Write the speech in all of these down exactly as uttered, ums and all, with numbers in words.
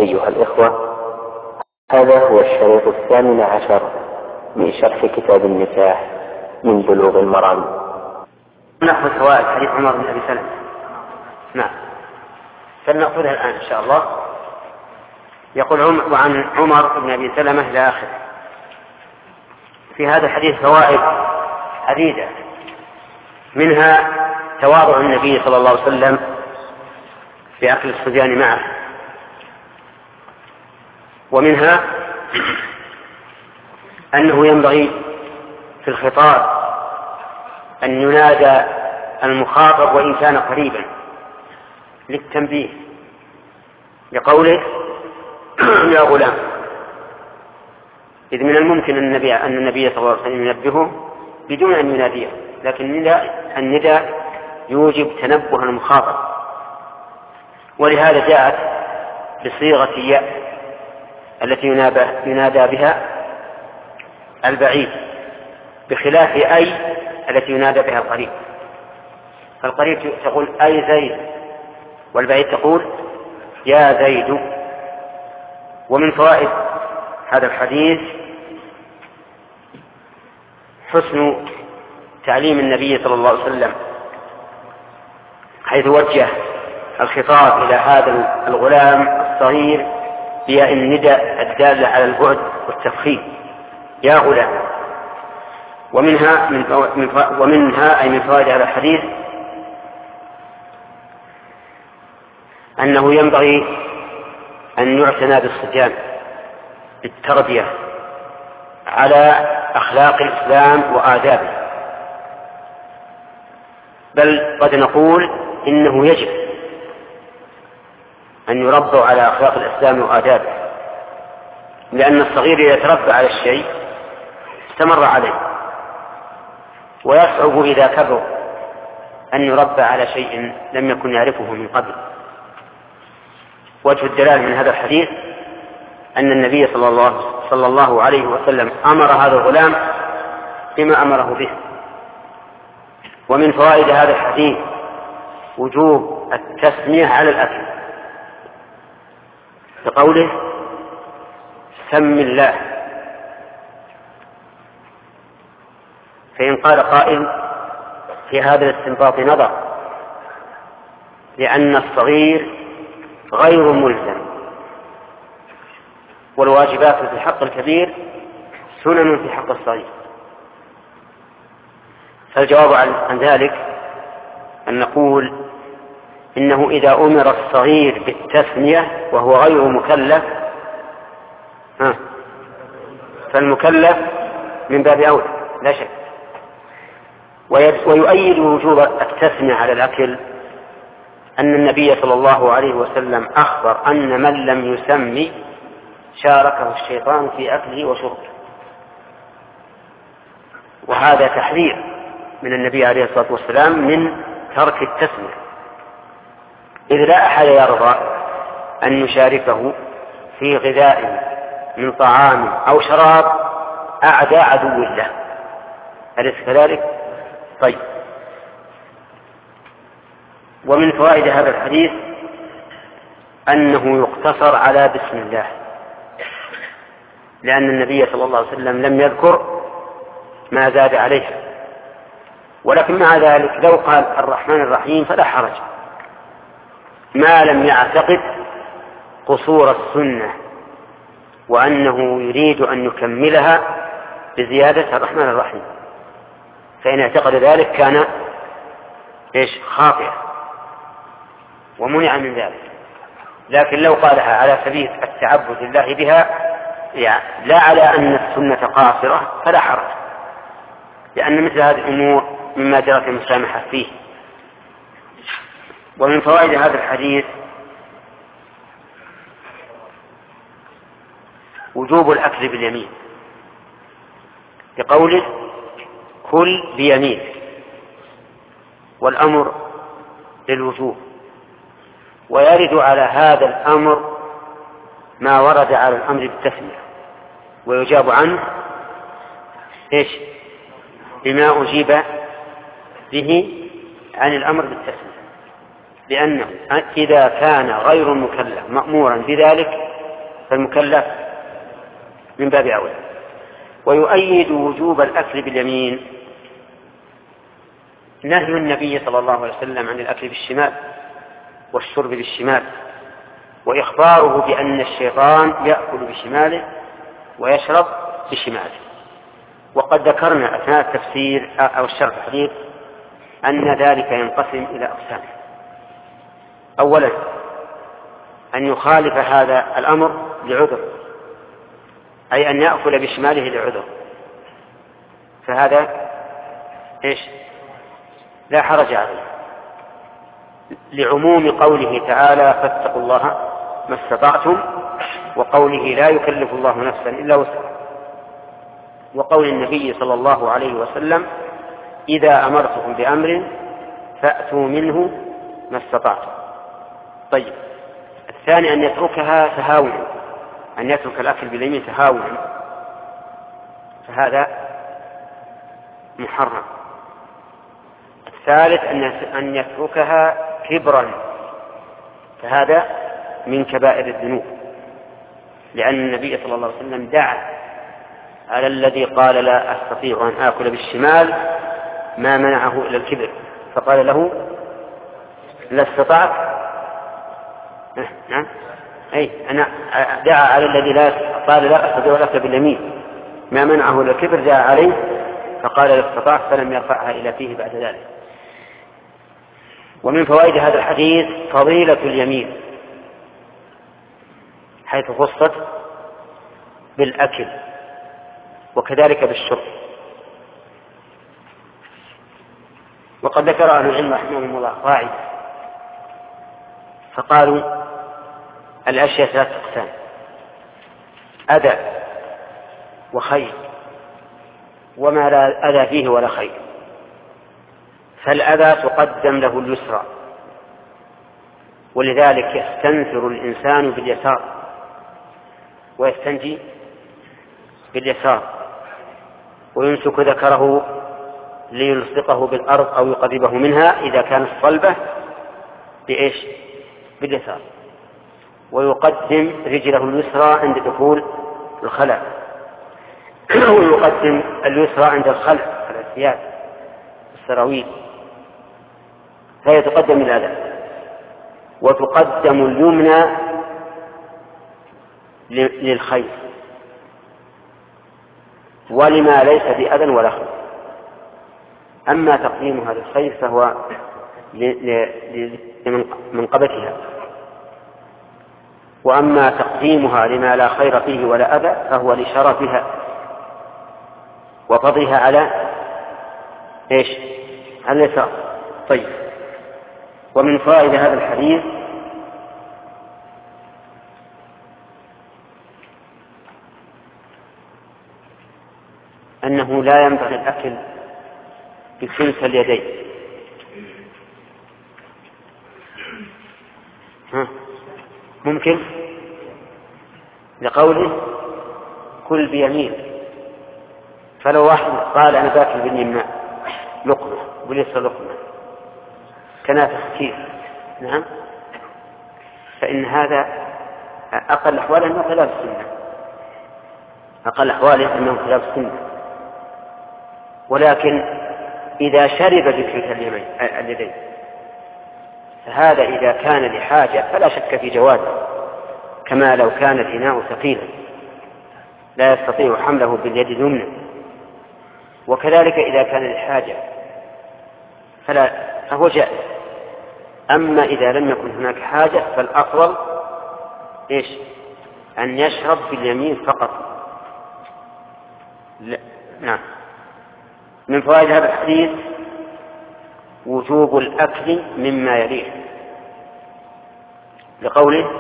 أيها الإخوة، هذا هو الشريط الثامن عشر من شرح كتاب النكاح من بلوغ المرام. نأخذ فوائد حديث عمر بن أبي سلمة. نعم، فلنأخذها الآن إن شاء الله. يقول عمر وعن عمر بن أبي سلمة إلى آخره. في هذا الحديث فوائد عديدة، منها تواضع النبي صلى الله عليه وسلم في أكل الصبيان معه، ومنها أنه ينبغي في الخطاب أن ينادى المخاطب وإن كان قريبا للتنبيه، لقوله يا غلام، إذ من الممكن أن النبي, أن النبي صلى الله عليه وسلم ينبهه بدون أن يناديه، لكن النداء يوجب تنبه المخاطب، ولهذا جاءت بصيغة ياء التي ينادى بها البعيد، بخلاف أي التي ينادى بها القريب. فالقريب تقول أي زيد، والبعيد تقول يا زيد. ومن فوائد هذا الحديث حسن تعليم النبي صلى الله عليه وسلم، حيث وجه الخطاب إلى هذا الغلام الصغير بياء النداء الدالة على البعد والتفخيم، يا غلام. ومنها من ومنها أي من فوائد هذا الحديث أنه ينبغي أن يعتنى بالصبيان بالتربية على أخلاق الإسلام وآدابه، بل قد نقول إنه يجب أن يربوا على أخلاق الإسلام وآدابه، لأن الصغير إذا تربى على الشيء استمر عليه، ويصعب إذا كبر أن يربى على شيء لم يكن يعرفه من قبل. وجه الدلالة من هذا الحديث أن النبي صلى الله, صلى الله عليه وسلم أمر هذا الغلام بما أمره به. ومن فوائد هذا الحديث وجوب التسمية على الأكل، بقوله سم الله. فإن قال قائل في هذا الاستنباط نظر، لأن الصغير غير ملزم، والواجبات في حق الكبير سنن في حق الصغير. فالجواب عن ذلك أن نقول إنه إذا أمر الصغير بالتسمية وهو غير مكلف ها فالمكلف من باب أولى لا شك. ويؤيد وجوب التسمية على الأكل أن النبي صلى الله عليه وسلم أخبر أن من لم يسمي شاركه الشيطان في أكله وشربه، وهذا تحذير من النبي عليه الصلاة والسلام من ترك التسمية، إذ لا أحد يرضى أن يشاركه في غذاء من طعام أو شراب أعدى عدو له، أليس كذلك؟ طيب. ومن فوائد هذا الحديث أنه يقتصر على بسم الله، لأن النبي صلى الله عليه وسلم لم يذكر ما زاد عليها، ولكن مع ذلك لو قال الرحمن الرحيم فلا حرج، ما لم يعتقد قصور السنة وأنه يريد أن يكملها بزيادة الرحمن الرحيم، فإن اعتقد ذلك كان إيش خاطئا ومنع من ذلك. لكن لو قالها على سبيل التعبد لله بها يعني لا على أن السنة قاصرة فلا حرج، لأن مثل هذه الأمور مما جرت المسامحة فيه. ومن فوائد هذا الحديث وجوب الأكل باليمين، لقوله كل بيمين، والأمر للوجوب، ويرد على هذا الأمر ما ورد على الأمر بالتسمية، ويجاب عنه إيش بما أجيب به عن الأمر بالتسمية، لأنه إذا كان غير مكلف مأمورا بذلك فالمكلف من باب أولى. ويؤيد وجوب الأكل باليمين نهي النبي صلى الله عليه وسلم عن الأكل بالشمال والشرب بالشمال، وإخباره بأن الشيطان يأكل بشماله ويشرب بشماله. وقد ذكرنا أثناء التفسير أو الشرح الحديث أن ذلك ينقسم إلى أقسام. أولا أن يخالف هذا الأمر لعذر، أي أن يأكل بشماله لعذر، فهذا إيش؟ لا حرج عليه، لعموم قوله تعالى فاتقوا الله ما استطعتم، وقوله لا يكلف الله نفسا إلا وسعها، وقول النبي صلى الله عليه وسلم إذا أمرتكم بأمر فأتوا منه ما استطعتم. طيب، الثاني أن يتركها تهاونا، أن يترك الأكل باليمين تهاونا، فهذا محرم. الثالث أن يتركها كبرا، فهذا من كبائر الذنوب، لأن النبي صلى الله عليه وسلم دعا على الذي قال لا أستطيع أن آكل بالشمال ما منعه إلى الكبر، فقال له لا استطعت. نعم، أي أنا دعا على الذي لا قال لا أستطيع الأكل باليمين ما منعه إلى الكبر، دعا عليه فقال لا استطعت، فلم يرفعها إلى فيه بعد ذلك. ومن فوائد هذا الحديث فضيلة اليمين، حيث خصت بالأكل وكذلك بالشرب. وقد ذكر أهل العلم رحمهم الله قاعدة، فقالوا الأشياء ثلاثة أقسام: أذى وخير وما لا أذى فيه ولا خير. فالأذى تقدم له اليسرى، ولذلك يستنثر الإنسان باليسار ويستنجي باليسار، ويمسك ذكره ليلصقه بالأرض أو يقربه منها إذا كانت صلبة بإيش؟ باليسار، ويقدم رجله اليسرى عند دخول الخلاء، ويقدم اليسرى عند الخلع على الثياب السراويل، فهي تقدم الأذى. وتقدم اليمنى للخير ولما ليس بأذى ولا خير. أما تقديمها للخير فهو لمنقبتها، وأما تقديمها لما لا خير فيه ولا أذى فهو لشرفها وفضلها على إيش؟ على اليسار. طيب، ومن فائدة هذا الحديث أنه لا ينبغي الأكل بكلتا اليدين. ها ممكن لقوله كل بيمين، فلو واحد قال أنا باكل باليمنى لقمة باليسرى لقمة كنافة كيف، نعم، فإن هذا أقل أحواله أنه خلاف السنة، أقل أحواله أنه خلاف السنة. ولكن إذا شرب بكلتا اليدين فهذا إذا كان لحاجة فلا شك في جوازه، كما لو كان الإناء ثقيلا لا يستطيع حمله باليد اليمنى، وكذلك إذا كان لحاجة فلا فهو جائز. أما إذا لم يكن هناك حاجة فالأفضل إيش؟ أن يشرب باليمين فقط. لا. نعم. من فوائد هذا الحديث وجوب الأكل مما يليه، لقوله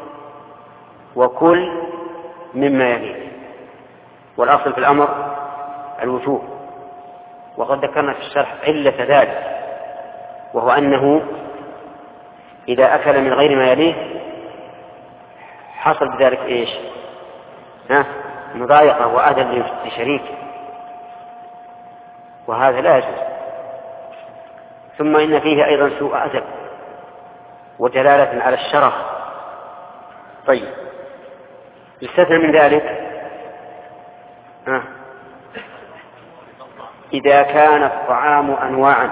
وكل مما يليه، والأصل في الأمر الوجوب. وقد ذكرنا في الشرح علة ذلك، وهو أنه إذا أكل من غير ما يليه حصل بذلك إيش؟ ها؟ مضايقة وأذى لشريكه، وهذا لا يجوز. ثم إن فيه أيضا سوء أدب ودلالة على الشرف. طيب، يستثنى من ذلك آه. إذا كان الطعام أنواعا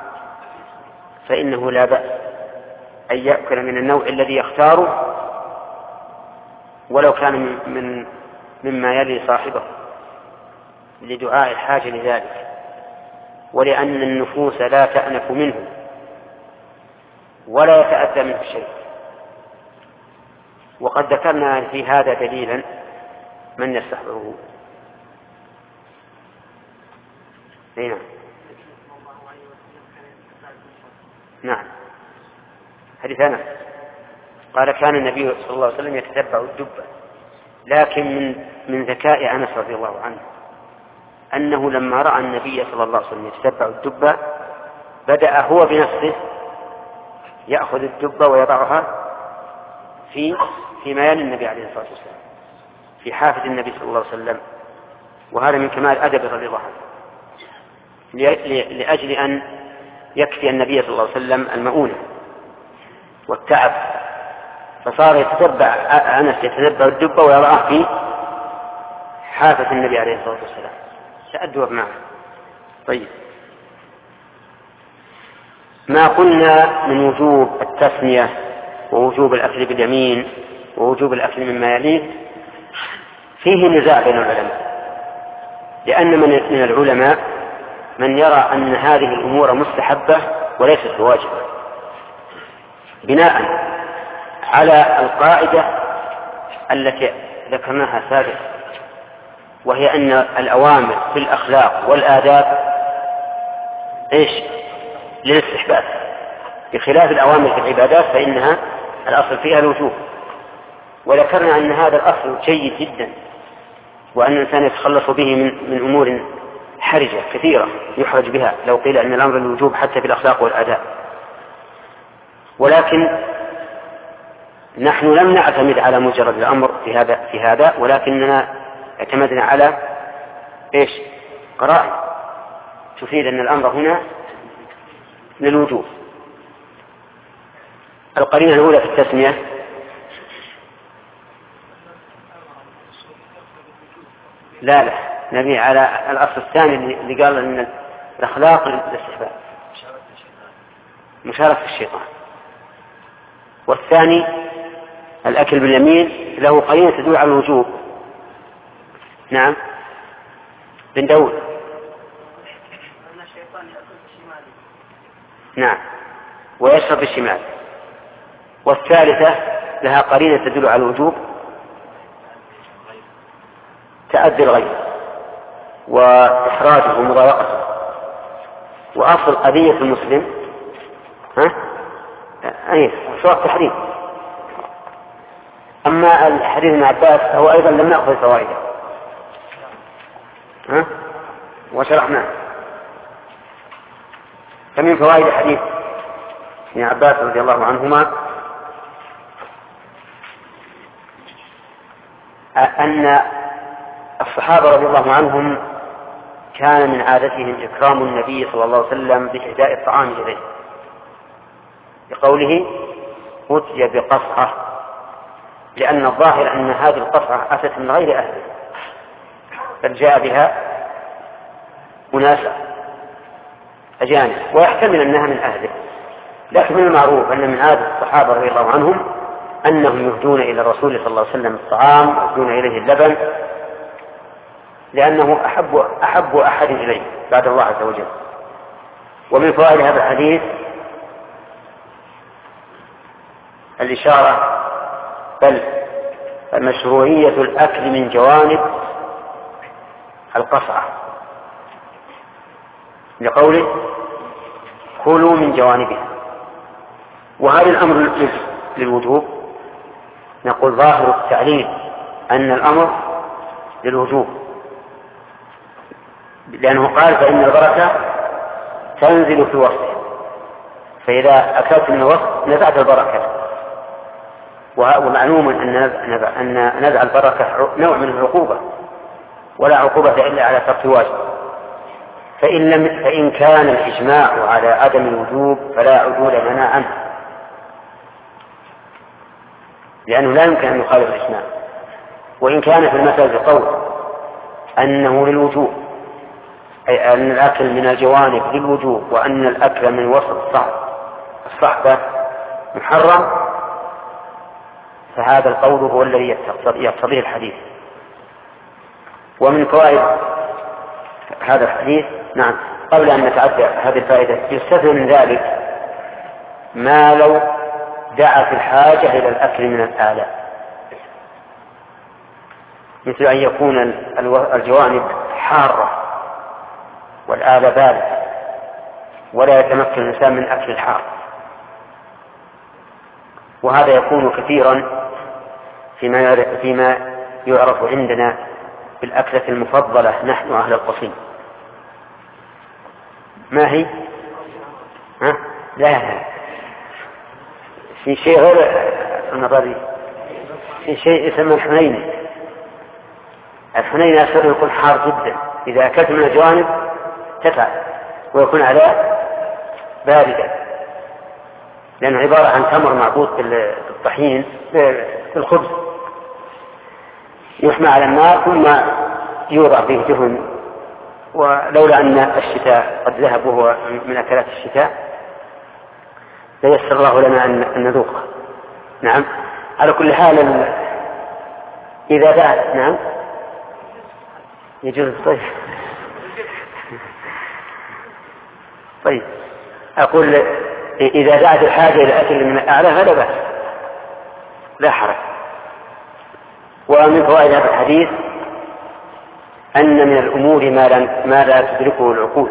فإنه لا بأس أن يأكل من النوع الذي يختاره ولو كان من, من مما يلي صاحبه لدعاء الحاجة لذلك، ولأن النفوس لا تأنف منه ولا يتأذى منه شيء. وقد ذكرنا في هذا دليلا من يستحضره. نعم نعم حديث أنس قال كان النبي صلى الله عليه وسلم يتتبع الدبة، لكن من من ذكاء أنس رضي الله عنه أنه لما رأى النبي صلى الله عليه وسلم يتتبع الدبة بدأ هو بنفسه يأخذ الدبة ويضعها في في ميال النبي عليه الصلاة والسلام في حافة النبي صلى الله عليه وسلم، وهذا من كمال أدب رضي الله عنه لأجل أن يكفي النبي صلى الله عليه وسلم المؤونة والتعب، فصار يتتبع أنس يتتبع الدبة ويضعها في حافة النبي عليه الصلاة والسلام تأدب معه. طيب، ما قلنا من وجوب التسمية ووجوب الأكل باليمين ووجوب الأكل مما يليه فيه نزاع بين العلماء، لأن من العلماء من يرى أن هذه الأمور مستحبة وليست واجبة بناء على القاعدة التي ذكرناها سابقا، وهي أن الأوامر في الأخلاق والآداب إيش؟ للاستحباب، بخلاف الأوامر في العبادات فإنها الأصل فيها الوجوب. وذكرنا أن هذا الأصل جيد جدا، وأن الإنسان يتخلص به من, من أمور حرجة كثيرة يحرج بها لو قيل أن الأمر الوجوب حتى في الأخلاق والآداب. ولكن نحن لم نعتمد على مجرد الأمر في هذا في هذا ولكننا اعتمدنا على إيش؟ قرائن تفيد أن الأمر هنا للوجوب. القرينة الأولى في التسمية لا لا نبي على الأصل الثاني اللي قال أن الأخلاق للاستحباب مشاركة الشيطان، والثاني الأكل باليمين له قرينة تدل على الوجوب. نعم بن داود نعم ويشرب بالشمال، والثالثة لها قرينة تدل على الوجوب تأذي الغير وإحراجه ومضايقته. وأصل قضية المسلم ها أي شرط تحريم. أما الحديث ابن عباس فهو أيضا لم نأخذ فوائده ها وشرحناه. فمن فوائد حديث ابن عباس رضي الله عنهما أن الصحابة رضي الله عنهم كان من عادتهم إكرام النبي صلى الله عليه وسلم بإهداء الطعام إليه، بقوله أتي بقصعة، لأن الظاهر أن هذه القصعة أتت من غير أهله بل جاء بها أناس أجانب، ويحتمل أنها من أهله، لكن من المعروف أن من عادة الصحابة رضي الله عنهم أنهم يهدون إلى الرسول صلى الله عليه وسلم الطعام ويهدون إليه اللبن، لأنه أحب, أحب أحد إليه بعد الله عز وجل. ومن فوائد هذا الحديث الإشارة بل مشروعية الأكل من جوانب القصعة، لقوله كلوا من جوانبها. وهذا الأمر للوجوب، نقول ظاهر التعليل أن الأمر للوجوب، لأنه قال فإن البركة تنزل في الوسط، فإذا أكلت من الوسط نزعت البركة. ومعلوم أن نزع البركة نوع من العقوبة، ولا عقوبة إلا على ترك واجب. فإن, لم فإن كان الإجماع على عدم الوجوب فلا عدول لنا عنه، لأنه لا يمكن أن يخالف الإجماع. وإن كان في المسألة قول أنه للوجوب، أي أن الأكل من الجوانب للوجوب، وأن الأكل من وسط الصحبة محرم، فهذا القول هو الذي يقتضيه الحديث. ومن فوائد هذا الحديث، نعم، قبل أن نتعدى هذه الفائدة، يستثنى من ذلك ما لو دعت الحاجة إلى الأكل من الآلة، مثل أن يكون الجوانب حارة والآلة باردة ولا يتمكن الإنسان من أكل الحار، وهذا يكون كثيرا فيما فيما يعرف عندنا بالأكلة المفضلة نحن أهل القصيم. ما هي؟ ها؟ لا، في شيء غير المضاري، في شيء يسمى الحنين. الحنين أسفل يكون حار جدا، إذا أكلت من الجوانب تفعل، ويكون على باردة، لأنه عبارة عن تمر معبود بالطحين بالخبز، يحمى على النار ثم يوضع فيه دهن. ولولا أن الشتاء قد ذهب وهو من أكلات الشتاء فيسر الله لنا أن نذوقه. نعم، على كل حال إذا دعت، نعم، يجوز الصيف. طيب، أقول إذا دعت الحاجة إلى أكل من الأعلى فلا بأس، لا حرج. ومن فوائد هذا الحديث أن من الأمور ما لا, ما لا تدركه العقول،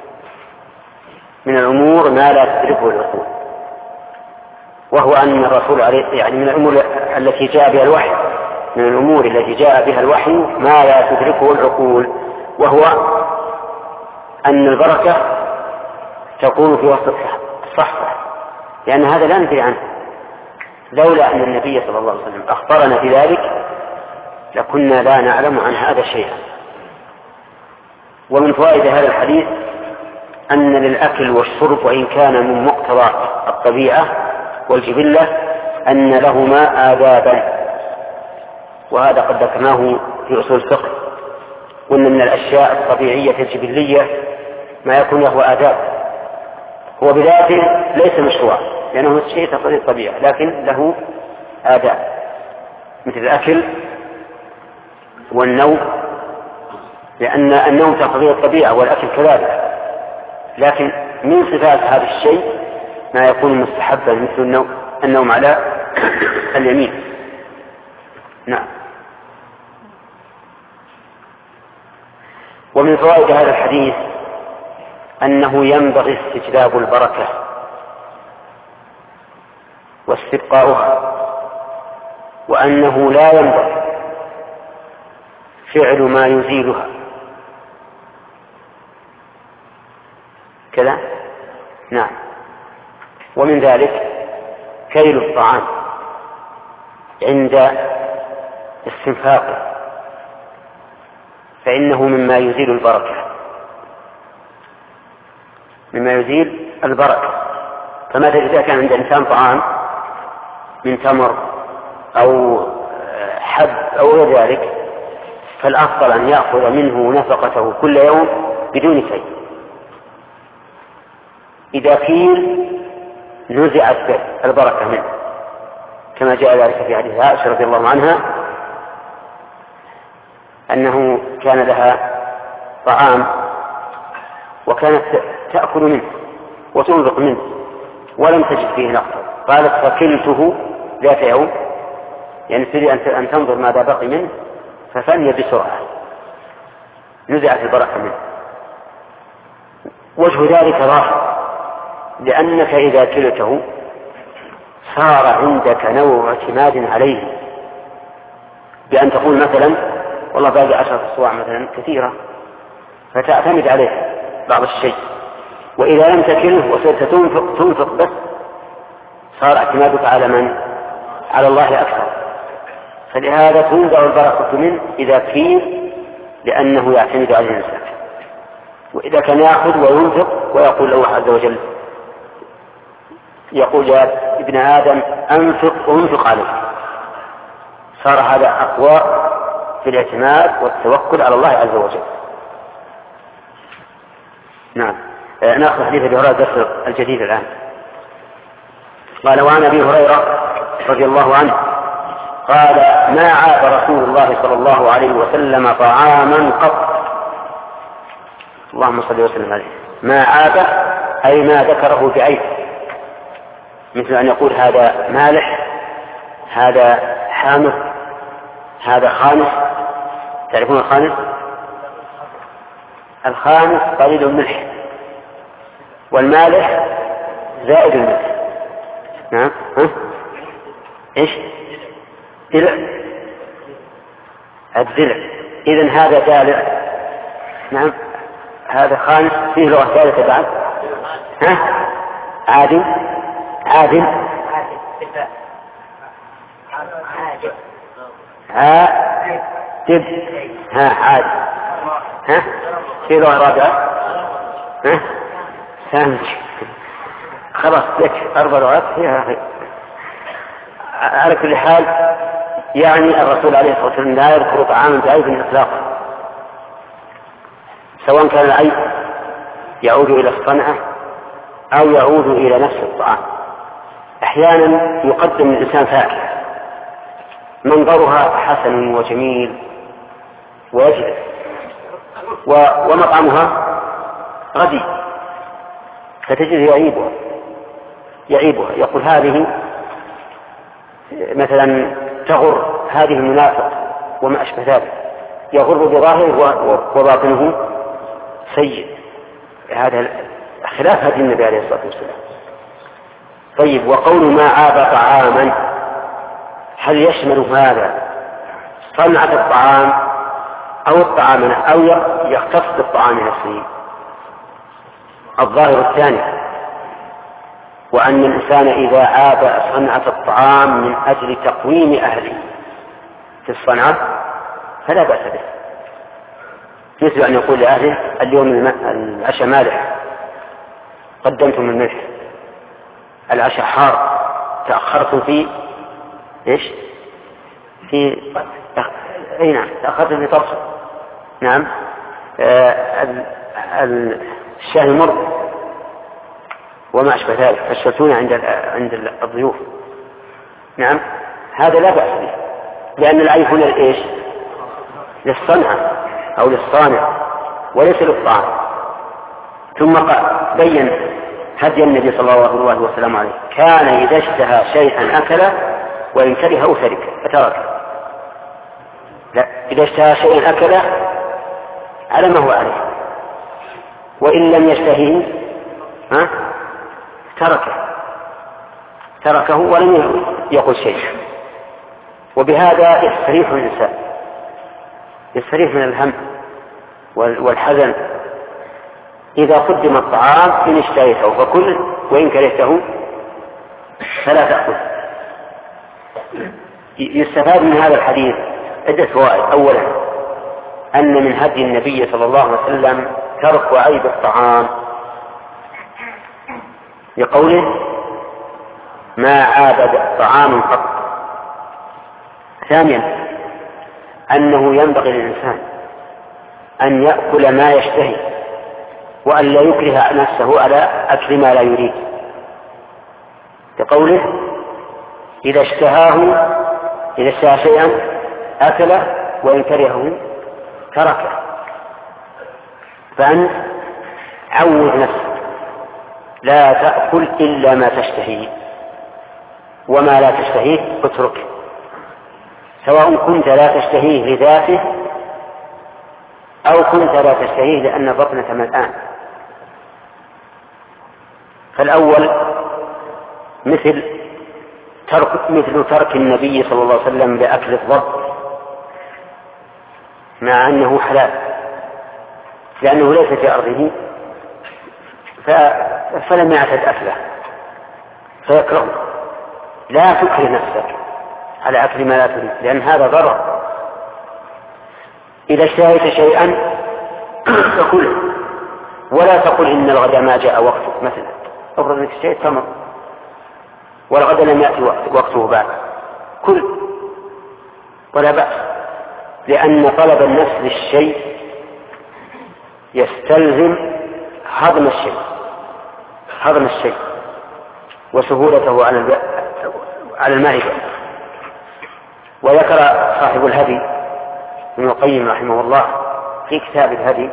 من الأمور ما لا تدركه العقول، وهو أن الرسول عليه، يعني من الأمور التي جاء بها الوحي، من الأمور التي جاء بها الوحي ما لا تدركه العقول، وهو أن البركة تكون في وسط الصحبة، لأن هذا لا ندري عنه. لولا أن النبي صلى الله عليه وسلم أخبرنا بذلك لكنا لا نعلم عن هذا شيئا. ومن فوائد هذا الحديث أن للأكل والشرب وإن كان من مقتضى الطبيعة والجبلة أن لهما آدابا، وهذا قد ذكرناه في أصول الفقه، وأن من الأشياء الطبيعية الجبلية ما يكون له آداب، هو بذاته ليس مشروع لأنه شيء تقتضي الطبيعة، لكن له آداب مثل الأكل والنوم، لأن النوم تقتضي الطبيعة والأكل كذلك، لكن من صفات هذا الشيء ما يكون مستحبا مثل النوم, النوم على اليمين. نعم. ومن فوائد هذا الحديث أنه ينبغي استجلاب البركة واستبقاؤها، وأنه لا ينبغي فعل ما يزيلها كذا. نعم. ومن ذلك كيل الطعام عند استنفاقه، فإنه مما يزيل البركة، مما يزيل البركة. فماذا إذا كان عند إنسان طعام من تمر أو حب أو غير ذلك، فالأفضل أن يأخذ منه نفقته كل يوم بدون كيل. إذا كيل نزعت البركة منه، كما جاء ذلك في حديث عائشة رضي الله عنها أنه كان لها طعام وكانت تأكل منه وتنفق منه ولم تجد فيه نقصا، قالت فكلته ذات يوم، يعني تريد أن تنظر ماذا بقي منه ففني بسرعة، نزعت البركة منه. وجه ذلك ظاهر، لأنك إذا كلته صار عندك نوع اعتماد عليه، بأن تقول مثلا والله باقي عشرة أصواع مثلا كثيرة، فتعتمد عليه بعض الشيء. وإذا لم تكله وصرت تنفق, تنفق بس، صار اعتمادك على من؟ على الله أكثر. فلهذا تنزع البركة منه إذا كيل، لأنه يعتمد عليه الإنسان. وإذا كان يأخذ وينفق ويقول الله عز وجل، يقول يا ابن آدم أنفق وانفق عليه، صار هذا أقوى بالاعتماد والتوكل على الله عز وجل. نعم. نأخذ حديث أبي هريرة الدرس الجديد الآن. قال: وعن أبي هريرة رضي الله عنه قال: ما عاب رسول الله صلى الله عليه وسلم طعاما قط. اللهم صل وسلم عليه. ما عاب أي ما ذكره بعيب، مثل أن يقول هذا مالح، هذا حامض، هذا خانس. تعرفون الخانس؟ الخانس قليل الملح، والمالح زائد الملح. نعم. ها؟ ايش؟ دلع. الدلع. إذن هذا دالع. نعم. هذا خانس فيه لغة ثالثة بعد. ها؟ عادل. عادل. عادل. ها عادل. ها؟ في لغة رابعة. ها؟ سامج. خلاص لك أربع لغات فيها. على كل حال يعني الرسول عليه الصلاة والسلام لا يذكر طعاما بعيب إطلاقا، سواء كان العيب يعود إلى الصنعة أو يعود إلى نفس الطعام. أحيانا يقدم الإنسان فاكهة منظرها حسن وجميل ويجلس، ومطعمها ردي، فتجد يعيبها يعيبها يقول هذه مثلا تغر، هذه المنافق وما أشبه ذلك، يغر بظاهره وباطنه سيء. هذا خلاف هدي النبي عليه الصلاة والسلام. طيب، وقول ما عاب طعاما هل يشمل هذا صنعة الطعام أو الطعام أو يختص بالطعام نفسه؟ الظاهر الثاني، وأن الإنسان إذا عاب صنعة الطعام من أجل تقويم أهله في الصنعة فلا بأس به، مثل أن يقول لأهله اليوم العشاء مالح قدمتم الملح، العشاء حار تأخرتم فيه إيش؟ في أي نعم تأخرتم في طبخ. نعم. آه الشاي مر وما أشبه ذلك، فالشتون عند عند الضيوف. نعم. هذا لا بأس به، لأن العيب هنا إيش؟ للصنعة أو للصانع وليس للطعام. ثم قال بين هدي النبي صلى الله عليه وسلم عليه: كان إذا اشتهى شيئا أكله وإن كرهه فتركه. لا، إذا اشتهى شيئا أكله على ما هو عليه، وإن لم يشتهيه ها تركه تركه ولم يقل شيء. وبهذا يستريح الإنسان، يستريح من الهم والحزن. إذا قدم الطعام إن اشتهيته فكل وإن كرهته فلا تأكل. يستفاد من هذا الحديث عدة فوائد. أولا، أن من هدي النبي صلى الله عليه وسلم ترك عيب الطعام لقوله: ما عاب طعام قط. ثانيا، أنه ينبغي للإنسان أن يأكل ما يشتهي وأن لا يكره نفسه على أكل ما لا يريد، لقوله: إذا اشتهاه إذا اشتهى شيئا أكله وإن كرهه تركه. فأنت عود نفسك لا تأكل إلا ما تشتهيه، وما لا تشتهيه اترك، سواء كنت لا تشتهيه لذاته أو كنت لا تشتهيه لأن بطنك ملآن. فالأول مثل ترك مثل ترك النبي صلى الله عليه وسلم لأكل الضب مع أنه حلال، لأنه ليس في أرضه فلم يعتد أكله فيكره. لا تكره نفسك على أكل ما لا تريد، لأن هذا ضرر. إذا اشتهيت شيئا فكله، ولا تقل إن الغد ما جاء وقته. مثلا أفرض أنك اشتهيت تمر والغد لم يأتي وقته بعد، كل ولا بأس. لأن طلب النفس للشيء يستلزم هضم الشيء هضم الشيء وسهولته على المعدة. وذكر صاحب الهدي ابن القيم رحمه الله في كتاب الهدي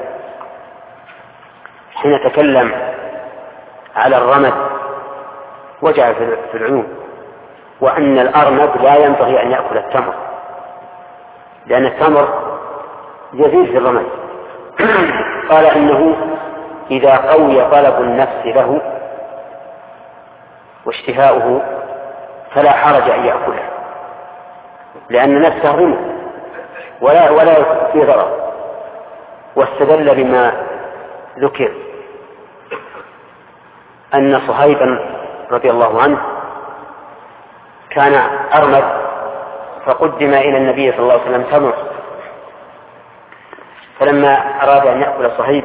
حين تكلم على الرمد وجعل في العيون وأن الأرنب لا ينبغي أن يأكل التمر لأن التمر يزيد في الرمد. قال إنه إذا قوي طلب النفس له واشتهاؤه فلا حرج أن يأكله لأن نفسه رمى ولا ولا في ضرر. واستدل بما ذكر أن صهيبا رضي الله عنه كان أرمد فقدم إلى النبي صلى الله عليه وسلم تمر، فلما أراد أن يأكل صهيب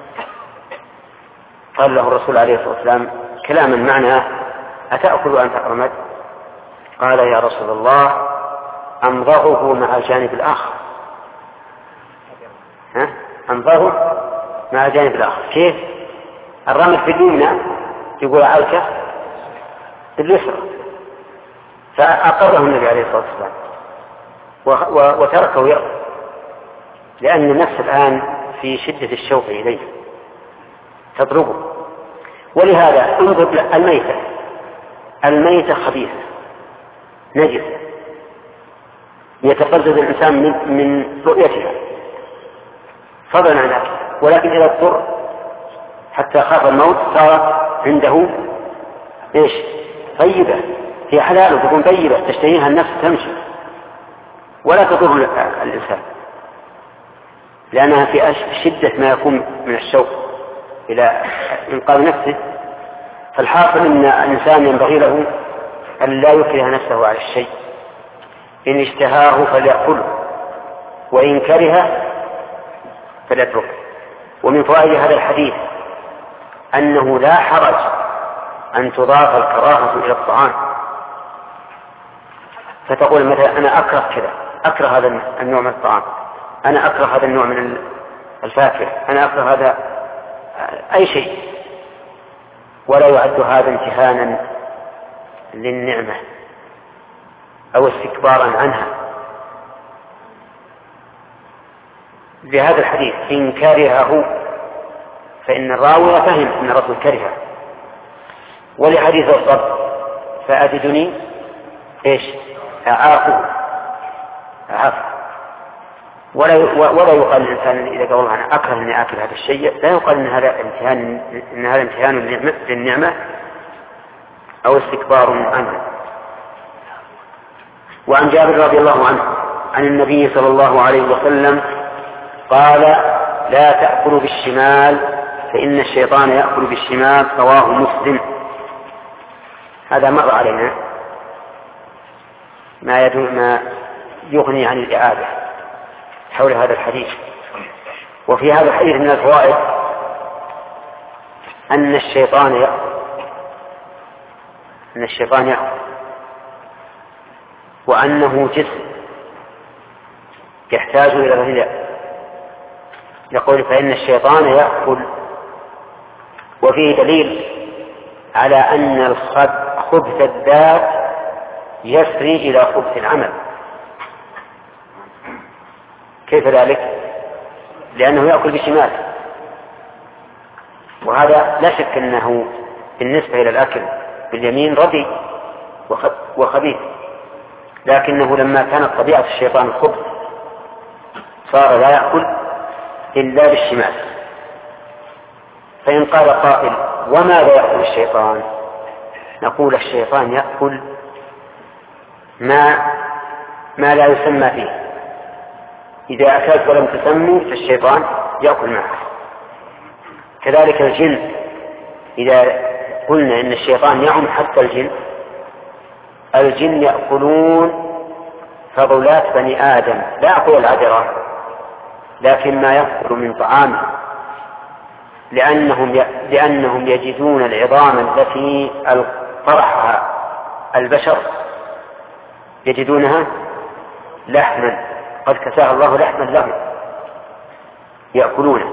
قال له الرسول عليه الصلاة والسلام كلاما معناه أتأكل وأنت أرمد؟ قال يا رسول الله أمضغه مع الجانب الآخر. ها؟ أمضغه مع الجانب الآخر كيف؟ الرمد في اليمنى يقول عالكة باليسرى، فأقره النبي عليه الصلاة والسلام وتركه يأكل لأن النفس الآن في شدة الشوق إليه تضربه. ولهذا انظر الميتة الميتة خبيثة نجسة يتقزز الإنسان من, من رؤيتها فضلا عن ذلك، ولكن إذا اضطر حتى خاف الموت صارت عنده إيش؟ طيبة هي حلال تكون طيبة تشتهيها النفس تمشي ولا تضر الإنسان لأنها في شدة ما يكون من الشوق إلى إنقاذ نفسه. فالحاصل أن الإنسان ينبغي له أن لا يكره نفسه على الشيء، إن اشتهاه فليأكله وإن كره فليتركه. ومن فوائد هذا الحديث أنه لا حرج أن تضاف الكراهة إلى الطعام، فتقول مثلا أنا أكره كذا، أكره هذا النوع من الطعام، أنا أكره هذا النوع من الفاكهة، أنا أكره هذا أي شيء، ولا يعد هذا امتهانا للنعمة أو استكبارا عنها. بهذا الحديث إن كرهه فإن الراوي فهم أن الرسول كرهه. ولحديث الصبر فأجدني إيش أعاقه أعاقه ولا ولا يقال للإنسان إذا قال أنا أكره أني آكل هذا الشيء لا يقال أن هذا امتهان إن هذا امتهان للنعمة أو استكبار عنه. وعن جابر رضي الله عنه عن النبي صلى الله عليه وسلم قال لا تأكلوا بالشمال فإن الشيطان يأكل بالشمال رواه مسلم. هذا مر علينا ما ما يغني عن الإعادة حول هذا الحديث. وفي هذا الحديث من الفوائد أن الشيطان يأكل أن الشيطان يأكل وأنه جسم يحتاج إلى الغذاء، يقول فإن الشيطان يأكل. وفيه دليل على أن خبث الذات يسري إلى خبث العمل. كيف ذلك؟ لأنه يأكل بشمال، وهذا لا شك أنه بالنسبة إلى الأكل باليمين ردي وخبيث، لكنه لما كانت طبيعة الشيطان الخبث صار لا يأكل إلا بالشمال. فإن قال قائل وماذا يأكل الشيطان؟ نقول الشيطان يأكل ما ما لا يسمى فيه. إذا أكلت ولم تسمي فالشيطان يأكل معك. كذلك الجن إذا قلنا إن الشيطان يعم حتى الجن، الجن يأكلون فضلات بني آدم لا أقول العذراء لكن ما يأكل من طعامه، لأنهم لأنهم يجدون العظام التي طرحها البشر يجدونها لحما وقد كساها الله لحما لهم يأكلونه.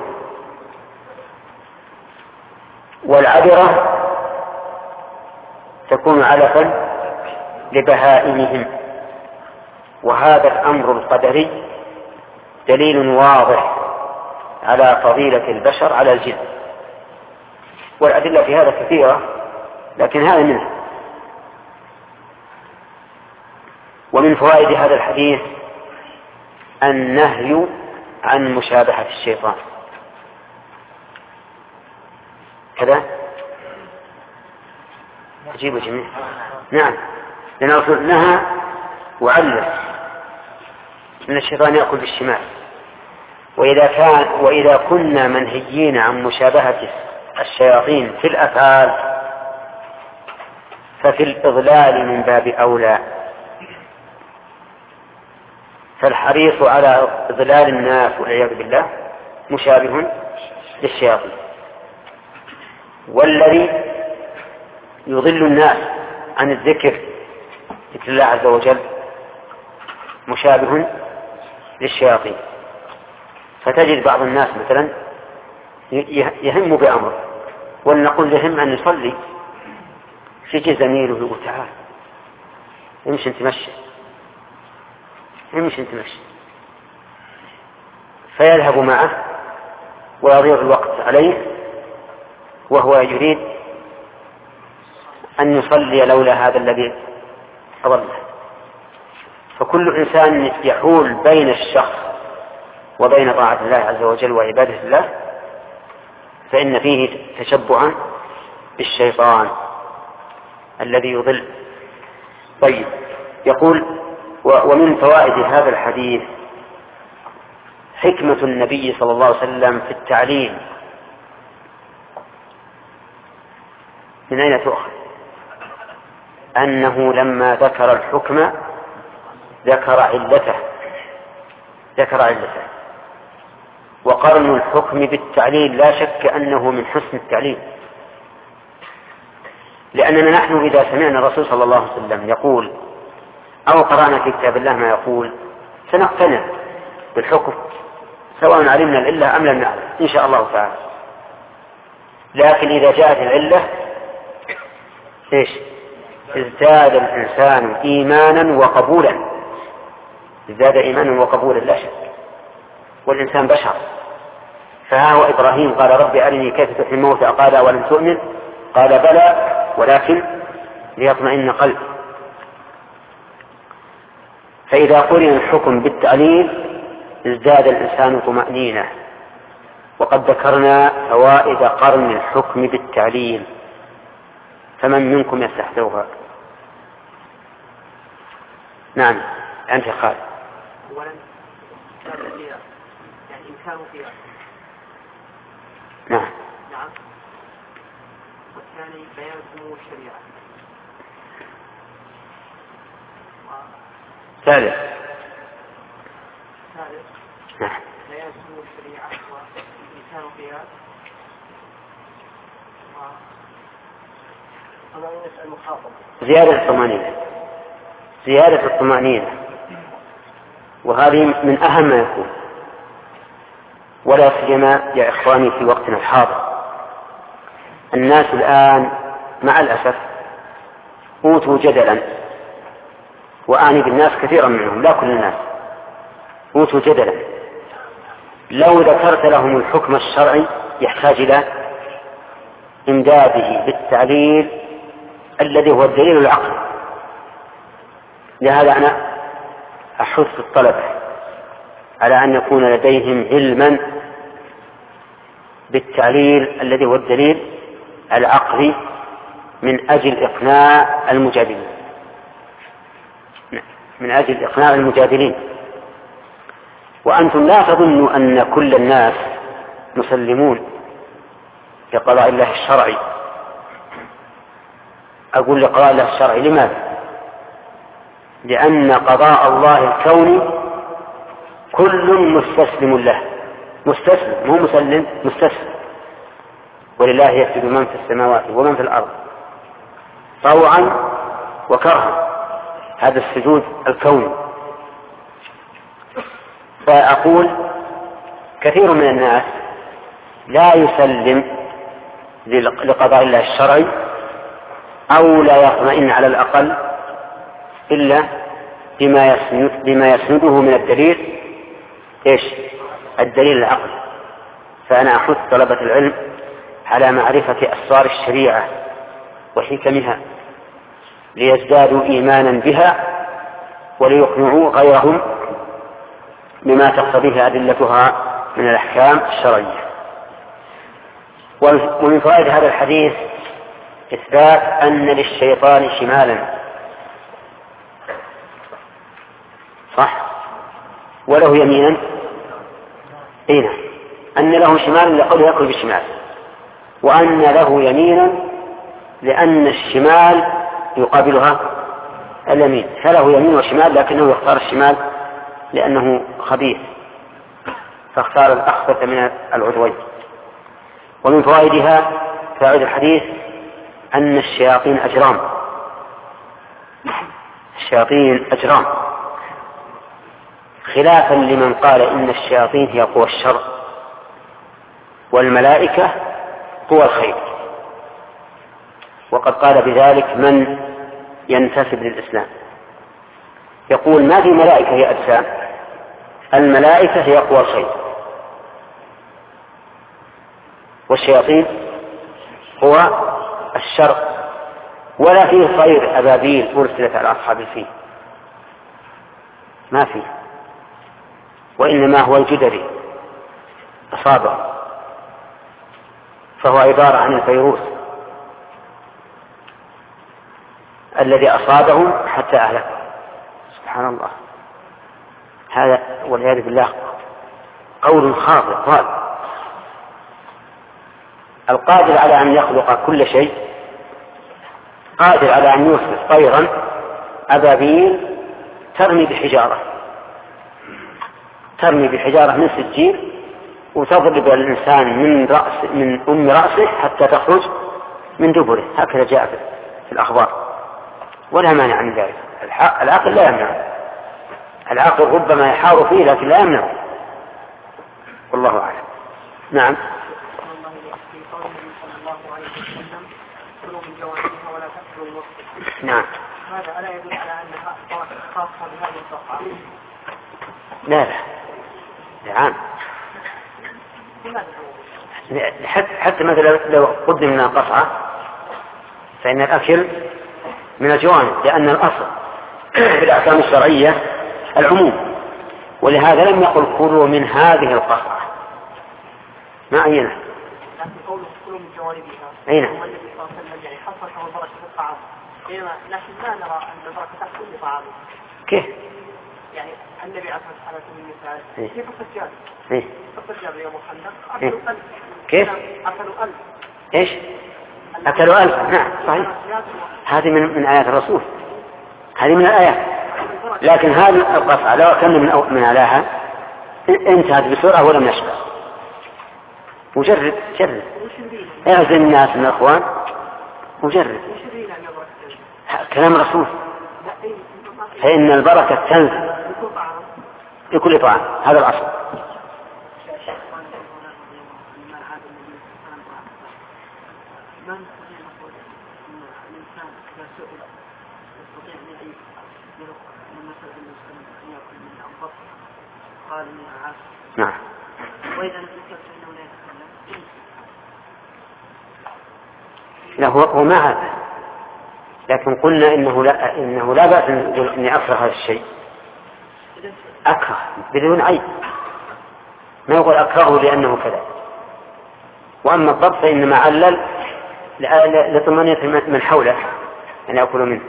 والعذرة تكون علفا لبهائمهم. وهذا الأمر القدري دليل واضح على فضيلة البشر على الجن، والأدلة في هذا كثيرة لكن هذا منها. ومن فوائد هذا الحديث النهي عن مشابهة الشيطان. كذا عجيب جميل. نعم، لأن الرسول نهى وعلم أن الشيطان يأكل بالشمال. وإذا كان وإذا كنا منهيين عن مشابهة الشياطين في الأفعال ففي الإضلال من باب أولى. فالحريص على إضلال الناس والعياذ بالله مشابه للشياطين، والذي يضل الناس عن الذكر ذكر الله عز وجل مشابه للشياطين. فتجد بعض الناس مثلا يهم بأمر، ولنقول يهم أن يصلي، فيجي زميله يقول تعال امشي انت مشي امشي انت مشي، فيذهب معه ويضيع الوقت عليه وهو يريد أن يصلي لولا هذا الذي أضله. فكل إنسان يحول بين الشخص وبين طاعة الله عز وجل وعبادة الله فإن فيه تشبعا بالشيطان الذي يضل. طيب، يقول ومن فوائد هذا الحديث حكمة النبي صلى الله عليه وسلم في التعليم. من أين تؤخذ؟ أنه لما ذكر الحكم ذكر علته ذكر علته وقرن الحكم بالتعليل لا شك أنه من حسن التعليل، لأننا نحن إذا سمعنا الرسول صلى الله عليه وسلم يقول أو قرأنا في كتاب الله ما يقول سنقتنع بالحكم سواء علمنا العلة أم لم نعلم إن شاء الله تعالى. لكن إذا جاءت العلة إيش؟ ازداد الإنسان إيمانا وقبولا، ازداد إيمانا وقبولا لا شك، والإنسان بشر. فها هو إبراهيم قال ربي أرني كيف تحيي الموتى قال ولم تؤمن قال بلى ولكن ليطمئن قلبي. فإذا قرن الحكم بالتعليل ازداد الإنسان طمأنينة. وقد ذكرنا فوائد قرن الحكم بالتعليل، فمن منكم يستحضرها؟ نعم أنت قال أولا يعني إمكان فيها. نعم. نعم. والثاني بيان سمو الشريعة. ثالث ثالث نعم بيان سمو الشريعة وإمكان فيها. زيادة الطمأنينة زيادة الطمأنينة وهذه من أهم ما يكون، ولا سيما يا إخواني في وقتنا الحاضر الناس الآن مع الأسف أوتوا جدلا، وأعني بالناس كثيرا منهم لا كل الناس، أوتوا جدلا لو ذكرت لهم الحكم الشرعي يحتاج إلى إمداده بالتعليل الذي هو الدليل العقلي. لهذا أنا أحث الطلبة على أن يكون لديهم علما بالتعليل الذي هو الدليل العقلي من أجل إقناع المجادلين من أجل إقناع المجادلين. وأنتم لا تظنوا أن كل الناس مسلمون لقضاء الله الشرعي. أقول لقضاء الله الشرعي لماذا؟ لأن قضاء الله الكوني كل مستسلم له، مستسلم مو مسلم، مستسلم. ولله يسجد من في السماوات ومن في الأرض طوعا وكرها، هذا السجود الكوني. فأقول كثير من الناس لا يسلم لقضاء الله الشرعي أو لا يطمئن على الأقل إلا بما يسند بما يسنده من الدليل إيش الدليل العقلي. فأنا أحث طلبة العلم على معرفة أسرار الشريعة وحكمها ليزدادوا إيمانا بها وليقنعوا غيرهم بما تقتضيه أدلتها من الأحكام الشرعية. ومن فوائد هذا الحديث إثبات أن للشيطان شمالا، صح، وله يمينا، إيه، أن له شمالا لقول يأكل بالشمال، وأن له يمينا لأن الشمال يقابلها اليمين، فله يمين وشمال لكنه يختار الشمال لأنه خبيث فاختار الأخبث من العضوين. ومن فوائدها فوائد الحديث أن الشياطين أجرام، الشياطين أجرام، خلافا لمن قال إن الشياطين هي قوى الشر والملائكة قوى الخير، وقد قال بذلك من ينتسب للإسلام، يقول ما في ملائكة هي أجسام، الملائكة هي قوى الخير والشياطين هو الشر، ولا فيه طير أبابيل أرسلت على أصحاب الفيل، ما فيه، وإنما هو الجدري أصابه، فهو عبارة عن الفيروس الذي أصابهم حتى أهلكوا. سبحان الله، هذا والعياذ بالله قول خاطئ قال القادر على أن يخلق كل شيء قادر على أن يصبح طيرا أبابيل ترمي بحجارة ترمي بحجارة من سجيل وتضرب الإنسان من رأس من أم رأسه حتى تخرج من دبره، هكذا جاء في الأخبار، ولا مانع من ذلك. العقل لا يمنع، العقل ربما يحار فيه لكن لا يمنع، والله أعلم. نعم. نعم. هذا ألا يدل على أنها خاصة بهذه الصفحة؟ لا لا عام. حتى حتى مثلا لو قدم لنا قطعة فإن الأكل من الجوانب، لأن الأصل في الأحكام الشرعية العموم، ولهذا لم يقل كلوا من هذه القطعة، ما عينه. لكن قوله كلوا من جوانبها أين؟ هو الذي صلى الله عليه وسلم يعني حصل البركة في الطعام، لكن ما نرى أن البركة تحت كل طعام. كيف؟ يعني النبي عليه الصلاة والسلام مثال كيف السجاد؟ إيه؟ السجاد يا محمد إيه؟ أكلوا ألف. كيف؟ أكلوا ألف. إيش؟ أكلوا ألف، نعم صحيح، هذه من من آيات الرسول، هذه من الآيات، لكن هذه القطعة لو أكلنا من من أعلاها انتهت بسرعة ولم نشبع. مجرد جرد اعزل الناس من الأخوان مجرد كلام الرسول، فإن البركة تنزل بكل طعام، هذا الأصل. نعم. لا هو هو ما هذا، لكن قلنا إنه لا إنه لا بأس إني أكره هذا الشيء، أكره بدون عيب، ما يقول أكرهه لأنه كذا. وأما الضبط فإنما علل لطمأنينة من حوله أن يأكلوا منه.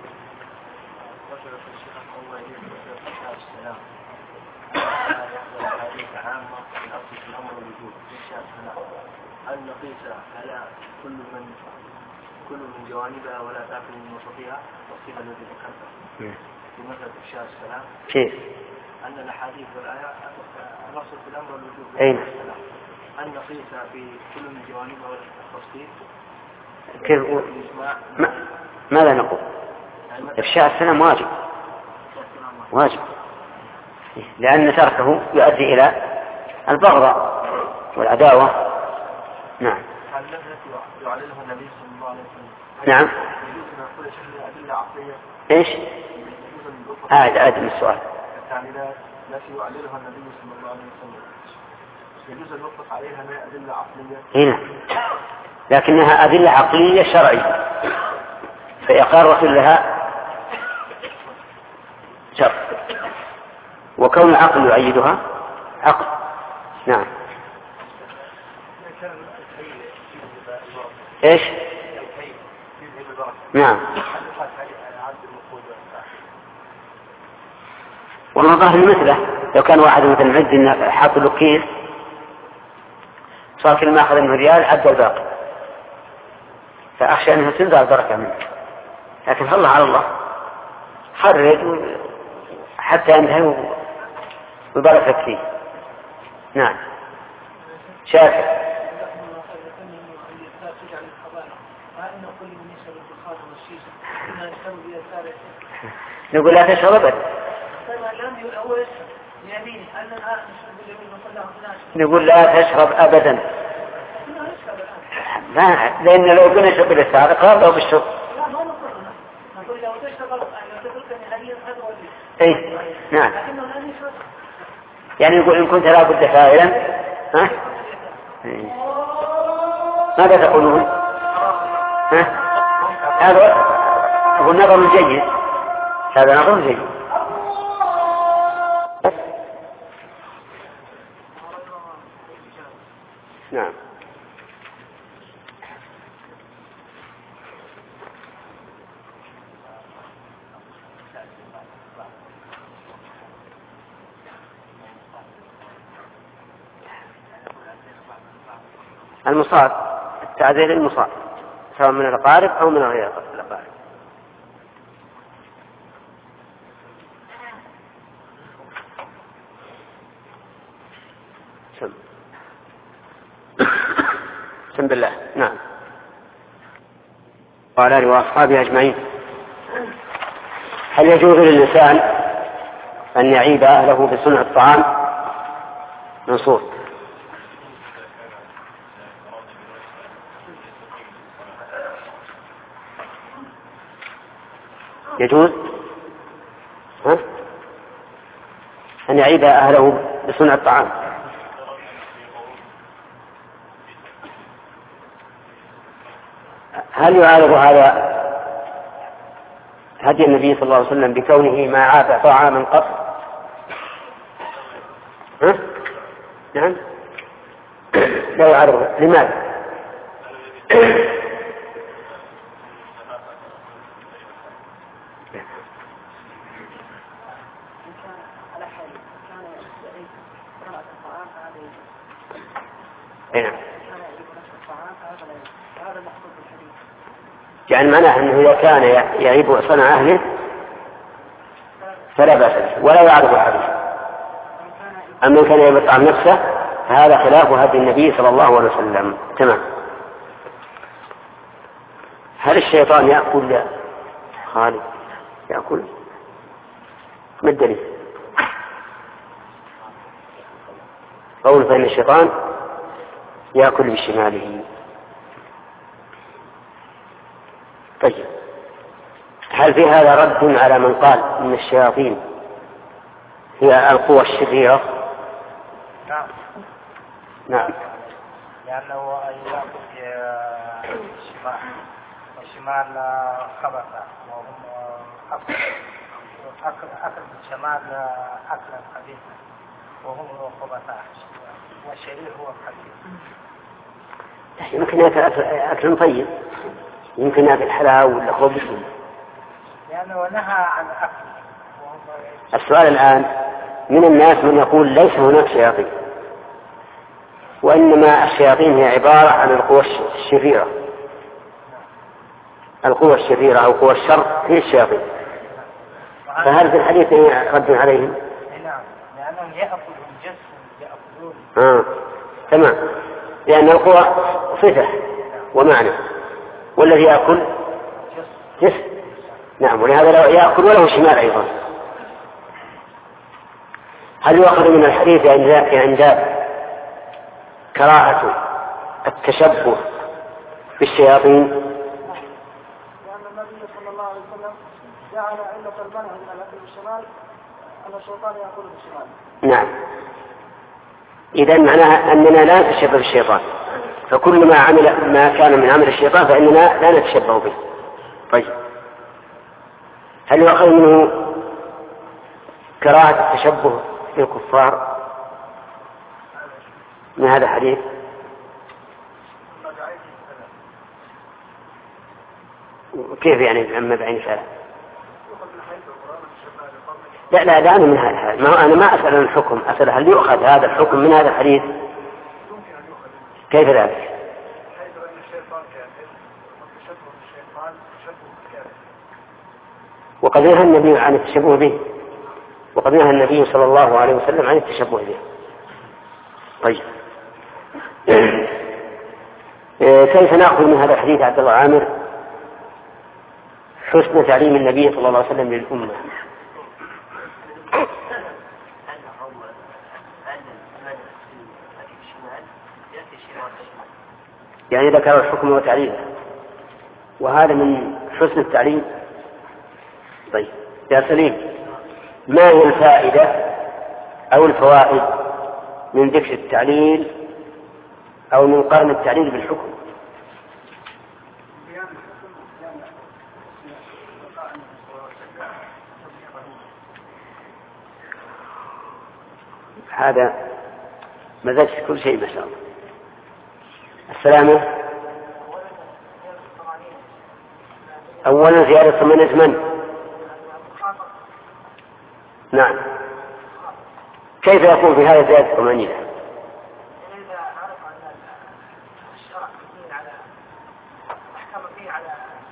هل نقيس على كل من كل من جوانبها ولا تأكل من وسطها والصفة التي ذكرتها في مثل إفشاء السلام؟ كيف؟ أن الأحاديث والآيات نص في الأمر والوجوب. أين؟ هل نقيس في كل من جوانبها ولا التفصيل؟ كيف؟ ما ماذا نقول؟ إفشاء السلام واجب، واجب لأن تركه يؤدي إلى البغضاء والعداوة. نعم. هل التي يعلنها النبي صلى الله عليه وسلم؟ نعم. يجوز أن نقول شيء أدلة عقلية؟ إيش؟ عاد عاد من السؤال. التعليلات التي يعلنها النبي صلى الله عليه وسلم يجوز أن نطلق عليها ما أدلة عقلية؟ هنا لكنها أدلة عقلية شرعية، فيقال الرسول لها شرع، وكون العقل يؤيدها عقل. نعم. ايش؟ نعم. والله ظاهر مثله، لو كان واحد مثلا معد حاط له كيس صار كل ما اخذ منه ريال عدى الباقي، فاخشى انها تنزل بركه منه، لكن الله على الله خرج حتى ينتهي وبركت فيه. نعم. شافع. نقول لا تشرب أبدا. نقول لا تشرب أبدا، لا، لأن لو قلنا نشرب باليسار قال لو بالشرب. اي نعم. يعني يقول إن كنت لا بد فاعلا، ها؟ ماذا تقولون؟ ها؟ هذا هو النظر الجيد، هذا نظر جيد. نعم. المصاب، التعزية للمصاب سواء من الأقارب أو من غير الأقارب. سم سم بالله. نعم. وعلى آله وأصحابه أجمعين. هل يجوز للإنسان أن يعيب أهله بصنع الطعام؟ منصور. يجوز ها؟ أن يعيب أهله بصنع الطعام. هل يعارض هذا هدي النبي صلى الله عليه وسلم بكونه ما عاب طعاما قط؟ ها؟ نعم. لا يعارض. لماذا؟ يعني معناه أنه إذا كان يعيب صنع أهله فلا بأس ولا يعرف الحديث. أما كان يعيب الطعام نفسه فهذا خلاف هدي النبي صلى الله عليه وسلم. تمام. هل الشيطان يأكل؟ لا. خالد يأكل؟ ما الدليل؟ قول فإن الشيطان يأكل بشماله. طيب، هل في هذا رد على من قال إن الشياطين هي القوى الشريرة؟ نعم. نعم. لأنه يأكل الشمال والشمال خبث، وهم أكل أكل الشمال أكلا خبيثا وهم خبثاء، والشرير هو الخبيث. يمكن يأكل أكل طيب، يمكن يأكل حلاوة ولا خبز. لأنه نهى عن أكل. السؤال الآن، من الناس من يقول ليس هناك شياطين، وإنما الشياطين هي عبارة عن القوى الشريرة. القوى الشريرة أو قوى الشر هي الشياطين. فهل في الحديث رد عليهم؟ نعم، لأنهم يأكلون جسم يأكلون. آه. تمام. لأن القوى صفة ومعنى، والذي يأكل جسم. نعم، ولهذا لا يأكل وله شمال أيضا. هل يؤخذ من الحديث عند كراهة التشبه بالشياطين؟ لأن النبي صلى الله عليه وسلم جعل علة المنع من الأكل بالشمال أن الشيطان يأكل بالشمال. نعم. إذن معناها أننا لا نتشبه بالشيطان، فكل ما عمل ما كان من عمل الشيطان فإننا لا نتشبه به. طيب، هل يؤخذ منه كراهة التشبه بالكفار من هذا الحديث؟ كيف يعني أما بعين فعلا؟ لا لا لا أنا من هذا الحديث، ما أنا ما أسأل عن الحكم، أسأل هل يؤخذ هذا الحكم من هذا الحديث؟ كيف ذلك؟ وقد نهى النبي عن التشبه به، وقد نهى النبي صلى الله عليه وسلم عن التشبه به. طيب، كيف نأخذ من هذا الحديث عبد الله عامر حسن تعليم النبي صلى الله عليه وسلم للأمة؟ يعني ذكر الحكم وتعليمه، وهذا من حسن التعليم. طيب يا سليم، ما هي الفائدة أو الفوائد من ذكر التعليل أو من قرن التعليل بالحكم؟ هذا مزاج كل شيء ما شاء الله. السلامة أولا زيادة ثمانية من؟ نعم. كيف يكون في هذا زيادة ثمانية؟ إذا عرف أن الشرع مبني على أحكام مبنية على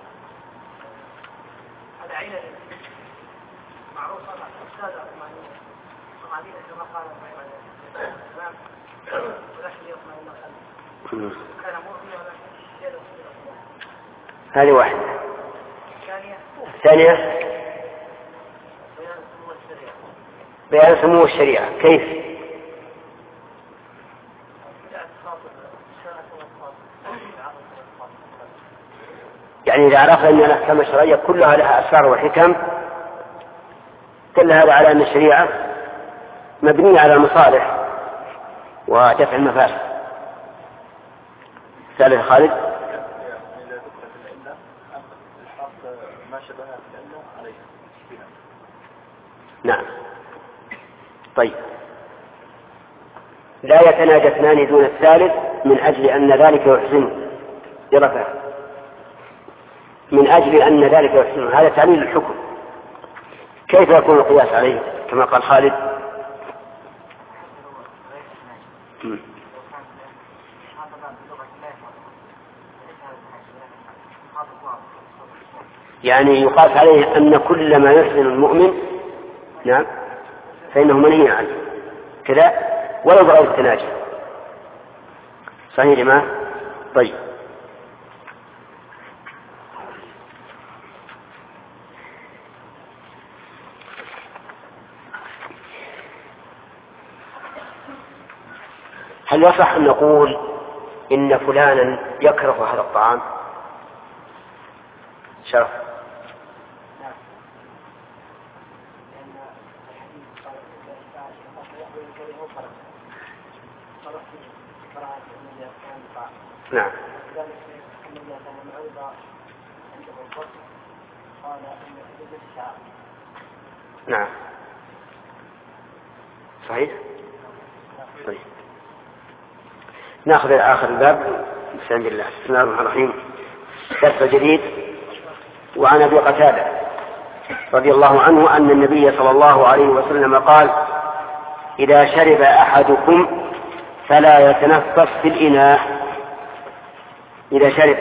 على علل معروفة أستاذ ثمانية ثمانية كما قال الإمام ولكن يطمئن القلب كان مؤمنا ولكن زيادة ثمانية. هذه واحدة. الثانية الثانية بيان سمو الشريعة. كيف؟ يعني إذا عرفنا أن الأحكام الشرعية كلها لها أسرار وحكم دل هذا على أن الشريعة مبنية على المصالح ودفع المفاسد. ثالث خالد نعم. طيب، لا يتناجى اثنان دون الثالث من أجل أن ذلك يحسن يرفع من أجل أن ذلك يحسن. هذا تعليل الحكم. كيف يكون القياس عليه كما قال خالد؟ م. يعني يقاس عليه أن كل ما يحسن المؤمن نعم فإنه منهي عنه كذا ولو بغير التناجي. صحيح يا جماعة؟ طيب، هل يصح أن نقول إن فلانا يكره هذا الطعام؟ شرف. نعم. نعم صحيح. طيب ناخذ آخر الباب بسم الله. بسم الله الرحمن الرحيم. درس جديد. وعن أبي قتادة رضي الله عنه أن النبي صلى الله عليه وسلم قال: إذا شرب أحدكم فلا يتنفس في الإناء. إذا شرب،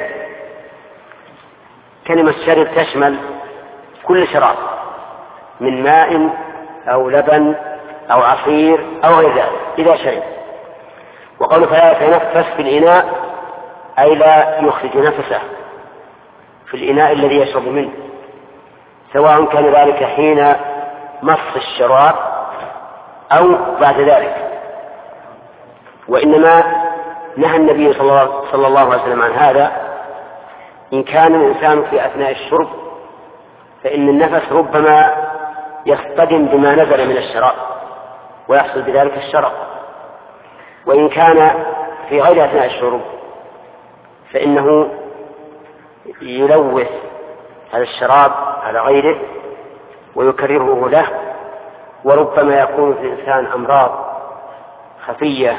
كلمة شرب تشمل كل شراب من ماء أو لبن أو عصير أو غير ذلك. إذا شرب، وقال فلا يتنفس في الإناء أي لا يخرج نفسه في الإناء الذي يشرب منه، سواء كان ذلك حين مص الشراب أو بعد ذلك. وإنما نهى النبي صلى الله عليه وسلم عن هذا إن كان الإنسان في أثناء الشرب، فإن النفس ربما يصطدم بما نزل من الشراب ويحصل بذلك الشرب. وإن كان في غير أثناء الشرب فإنه يلوث هذا الشراب على غيره ويكرره له، وربما يكون في الإنسان أمراض خفية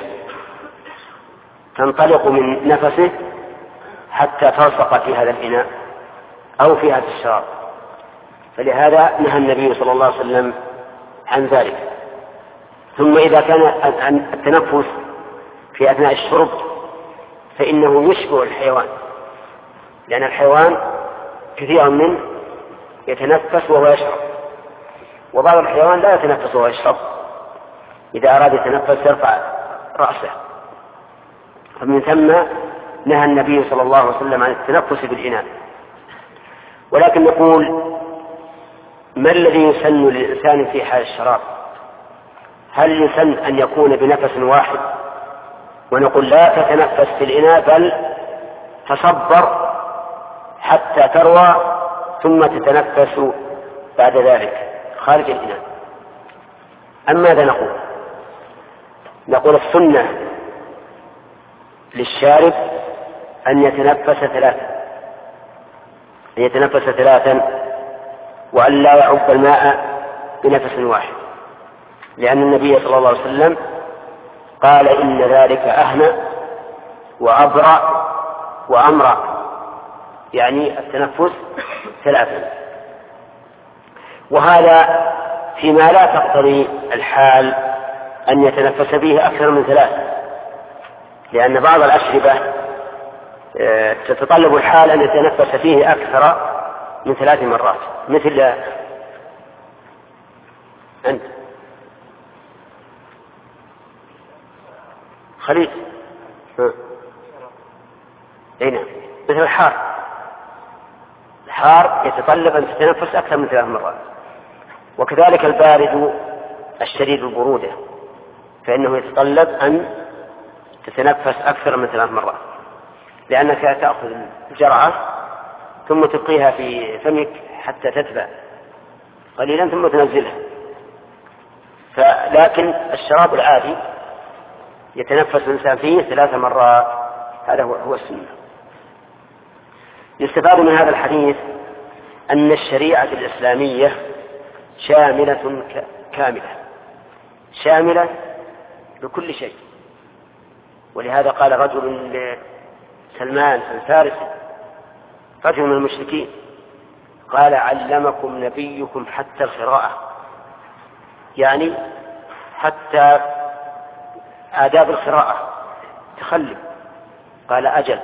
تنطلق من نفسه حتى تلصق في هذا الإناء أو في هذا الشراب. فلهذا نهى النبي صلى الله عليه وسلم عن ذلك. ثم إذا كان التنفس في أثناء الشرب فإنه يشبه الحيوان، لأن الحيوان كثير منه يتنفس وهو يشرب، وبعض الحيوان لا يتنفس وهو يشرب، إذا أراد يتنفس يرفع رأسه. فمن ثم نهى النبي صلى الله عليه وسلم عن التنفس بالإناء. ولكن نقول ما الذي يسن للإنسان في حال الشراب؟ هل يسن أن يكون بنفس واحد ونقول لا تتنفس في الإناء بل تصبر حتى تروى ثم تتنفس بعد ذلك خارج الإناء؟ أم ماذا نقول؟ نقول السنة للشارب أن يتنفس ثلاثا أن يتنفس ثلاثا وأن لا يعب الماء بنفس واحد، لأن النبي صلى الله عليه وسلم قال إن ذلك أهنى وأبرأ وأمرأ، يعني التنفس ثلاثا. وهذا فيما لا تقتضي الحال أن يتنفس به أكثر من ثلاث، لأن بعض الأشربة تتطلب الحال أن يتنفس فيه أكثر من ثلاث مرات، مثل أنت خليل هنا، مثل الحار الحار يتطلب أن تتنفس أكثر من ثلاث مرات. وكذلك البارد الشديد البرودة فإنه يتطلب أن تتنفس أكثر من ثلاث مرات، لأنك تأخذ الجرعة ثم تبقيها في فمك حتى تتبع قليلا ثم تنزلها. لكن الشراب العادي يتنفس الإنسان فيه ثلاث مرات، هذا هو السنة. يستفاد من هذا الحديث أن الشريعة الإسلامية شاملة كاملة شاملة بكل شيء. ولهذا قال رجل لسلمان الفارسي رجل من المشركين قال علمكم نبيكم حتى القراءة، يعني حتى آداب القراءة تخلف. قال أجل،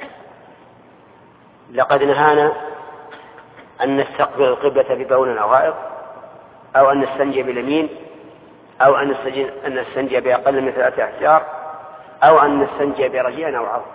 لقد نهانا أن نستقبل القبلة ببول أو غائط، أو أن نستنجي باليمين، أو أن نستنجي بأقل من ثلاثة أحجار، أو أن نستنجي برجيء أو عظم.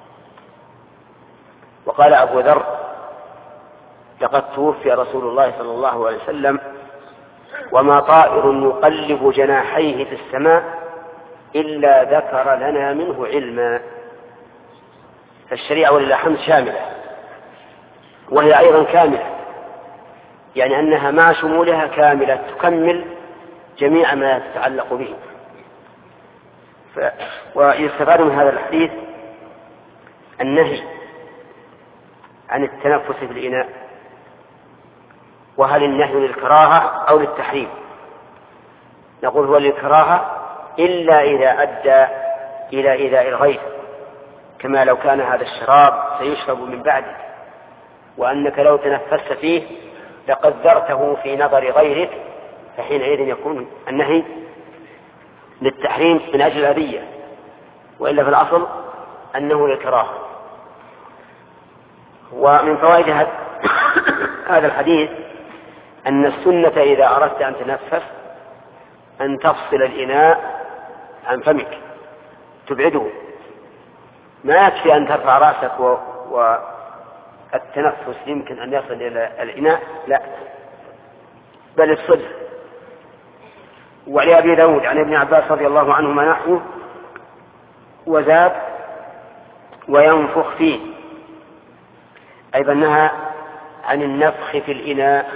وقال أبو ذر لقد توفي رسول الله صلى الله عليه وسلم وما طائر يقلب جناحيه في السماء إلا ذكر لنا منه علما. فالشريعة ولله الحمد شاملة، وهي أيضا كاملة، يعني أنها مع شمولها كاملة تكمل جميع ما يتعلق به. ف... ويستفاد من هذا الحديث النهي عن التنفس في الإناء. وهل النهي للكراهة أو للتحريم؟ نقول هو للكراهة إلا إذا أدى إلى إيذاء الغير، كما لو كان هذا الشراب سيشرب من بعدك وأنك لو تنفست فيه لقدرته في نظر غيرك، فحينئذ يكون النهي للتحريم من أجل الأذية، وإلا في الأصل أنه للكراهة. ومن فوائد هذا الحديث أن السنة إذا أردت أن تنفس أن تفصل الإناء عن فمك تبعده، ما يكفي أن ترفع رأسك و... والتنفس يمكن أن يصل إلى الإناء، لا، بل الصدر. ولأبي داود عن ابن عباس رضي الله عنهما نحوه وزاد وينفخ فيه، أيضا نهى عن النفخ في الإناء،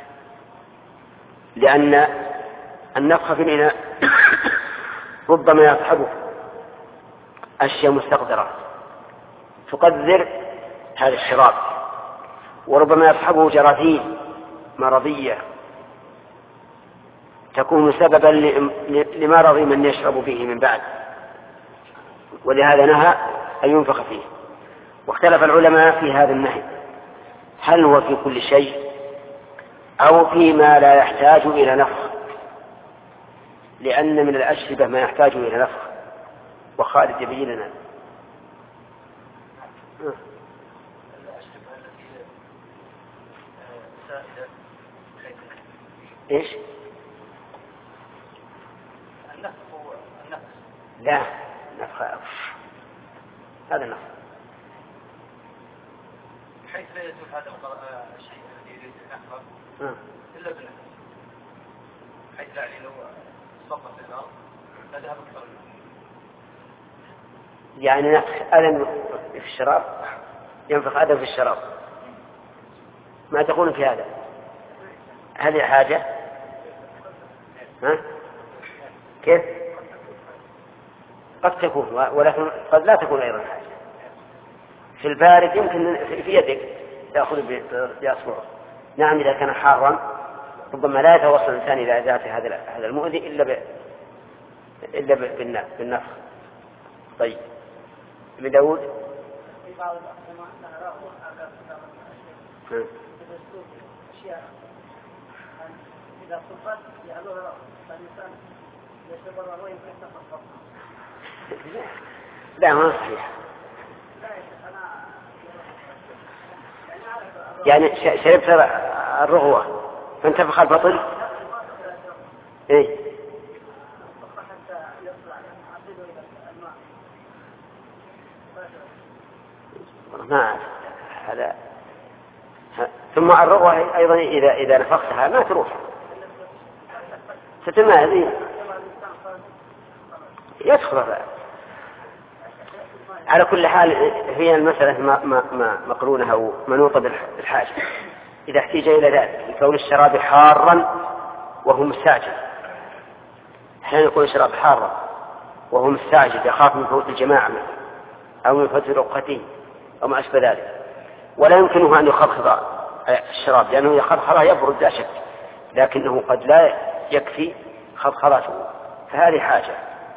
لأن النفخ في الإناء ربما يصحبه أشياء مستقدرة تقدر هذا الشراب، وربما يصحبه جراثيم مرضية تكون سببا لمرض من يشرب به من بعد، ولهذا نهى أن ينفخ فيه. واختلف العلماء في هذا النهي، هل هو في كل شيء أو فيما لا يحتاج إلى نفخ، لأن من الأشربة ما يحتاج إلى نفخ، وخالد يبين لنا. إيش؟ النفخ هو النفخ. لا، نفخ هذا نفخ. بحيث لا يزول هذا الشيء الذي يريد نفخه إلا بالنفخ، بحيث يعني لو سقط في الأرض لا ذهب أكثر. يعني نفخ ألم في الشراب، ينفخ ألم في الشراب، ما تقول في هذا؟ هذه حاجة؟ ها؟ كيف؟ قد تكون، ولكن قد لا تكون أيضا حاجة. في البارد يمكن في يدك تأخذ بأصبعه. نعم، إذا كان حارا ربما لا يتوصل الإنسان إلى ذات هذا هذا المؤذي إلا ب... إلا بالنفخ. طيب، ابن داود. إذا صفت يعلوها الإنسان يتبرر ويمكن تفضل. لا، ما صحيح. يعني شربت الرغوة فانتفخ البطن. ايه ما أعرف هذا. ثم الرغوة أيضا إذا إذا نفختها ما تروح، ستماذي يدخل. على كل حال هي المسألة ما ما ما مقرونة أو منوطة بالحاجة، إذا احتاج إلى ذلك لكون الشراب حارا وهو مستعجل. أحيانا يكون الشراب حارا وهو مستعجل يخاف من فوت الجماعة أو من فوت رقته أو ما أشبه ذلك، ولا يمكنه أن يخفض الشراب لأنه يخفضها يبرد لا شك، لكنه قد لا يكفي خفضته، فهذه حاجة.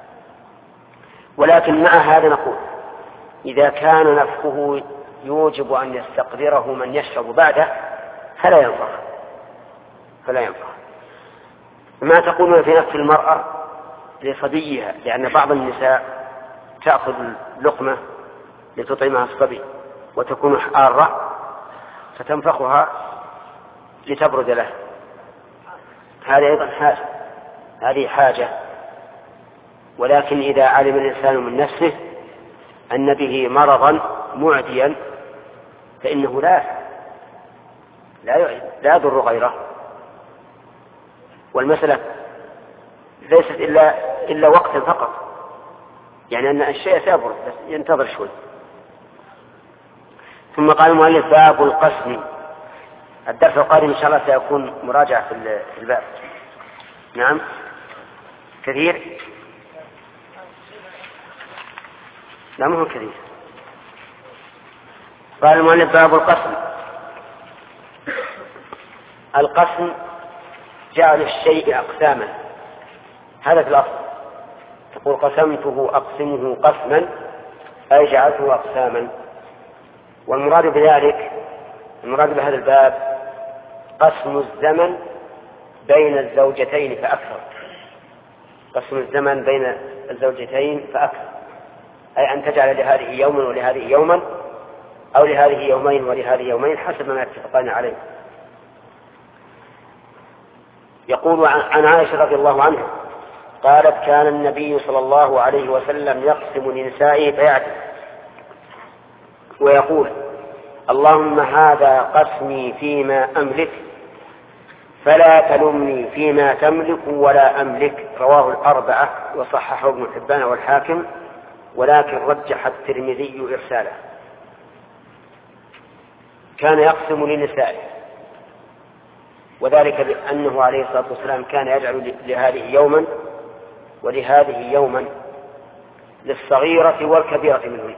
ولكن مع هذا نقول إذا كان نفخه يوجب أن يستقدره من يشرب بعده فلا ينفخ فلا ينفخ. ما تقولون في نفس المرأة لصبيها؟ لأن بعض النساء تأخذ لقمة لتطعمها الصبي وتكون حارة فتنفخها لتبرد له، هذه أيضا حاجة هذه حاجة. ولكن إذا علم الإنسان من نفسه أن به مرضا معديا فإنه لا لا لا يضر غيره. والمسألة ليست إلا إلا وقتا فقط، يعني أن الشيء سيبرد بس ينتظر شوي. ثم قال المؤلف باب القسم. الدرس القادم إن شاء الله سيكون مراجعة في الباب. نعم كثير، لا مو كثير. قال المؤلف باب القسم. القسم جعل الشيء أقساما، هذا في الأصل. تقول قسمته أقسمه قسما أي جعلته أقساما. والمراد بذلك المراد بهذا الباب قسم الزمن بين الزوجتين فأكثر. قسم الزمن بين الزوجتين فأكثر، أي أن تجعل لهذه يوما ولهذه يوما، أو لهذه يومين ولهذه يومين حسب ما يتفقان عليه. يقول عن عائشة رضي الله عنها قالت كان النبي صلى الله عليه وسلم يقسم لنسائه فيعدل ويقول اللهم هذا قسمي فيما أملك فلا تلمني فيما تملك ولا أملك، رواه الأربعة وصححه ابن حبان والحاكم، ولكن رجح الترمذي إرساله. كان يقسم لنسائه، وذلك بأنه عليه الصلاة والسلام كان يجعل لهذه يوما ولهذه يوما، للصغيرة والكبيرة منهن،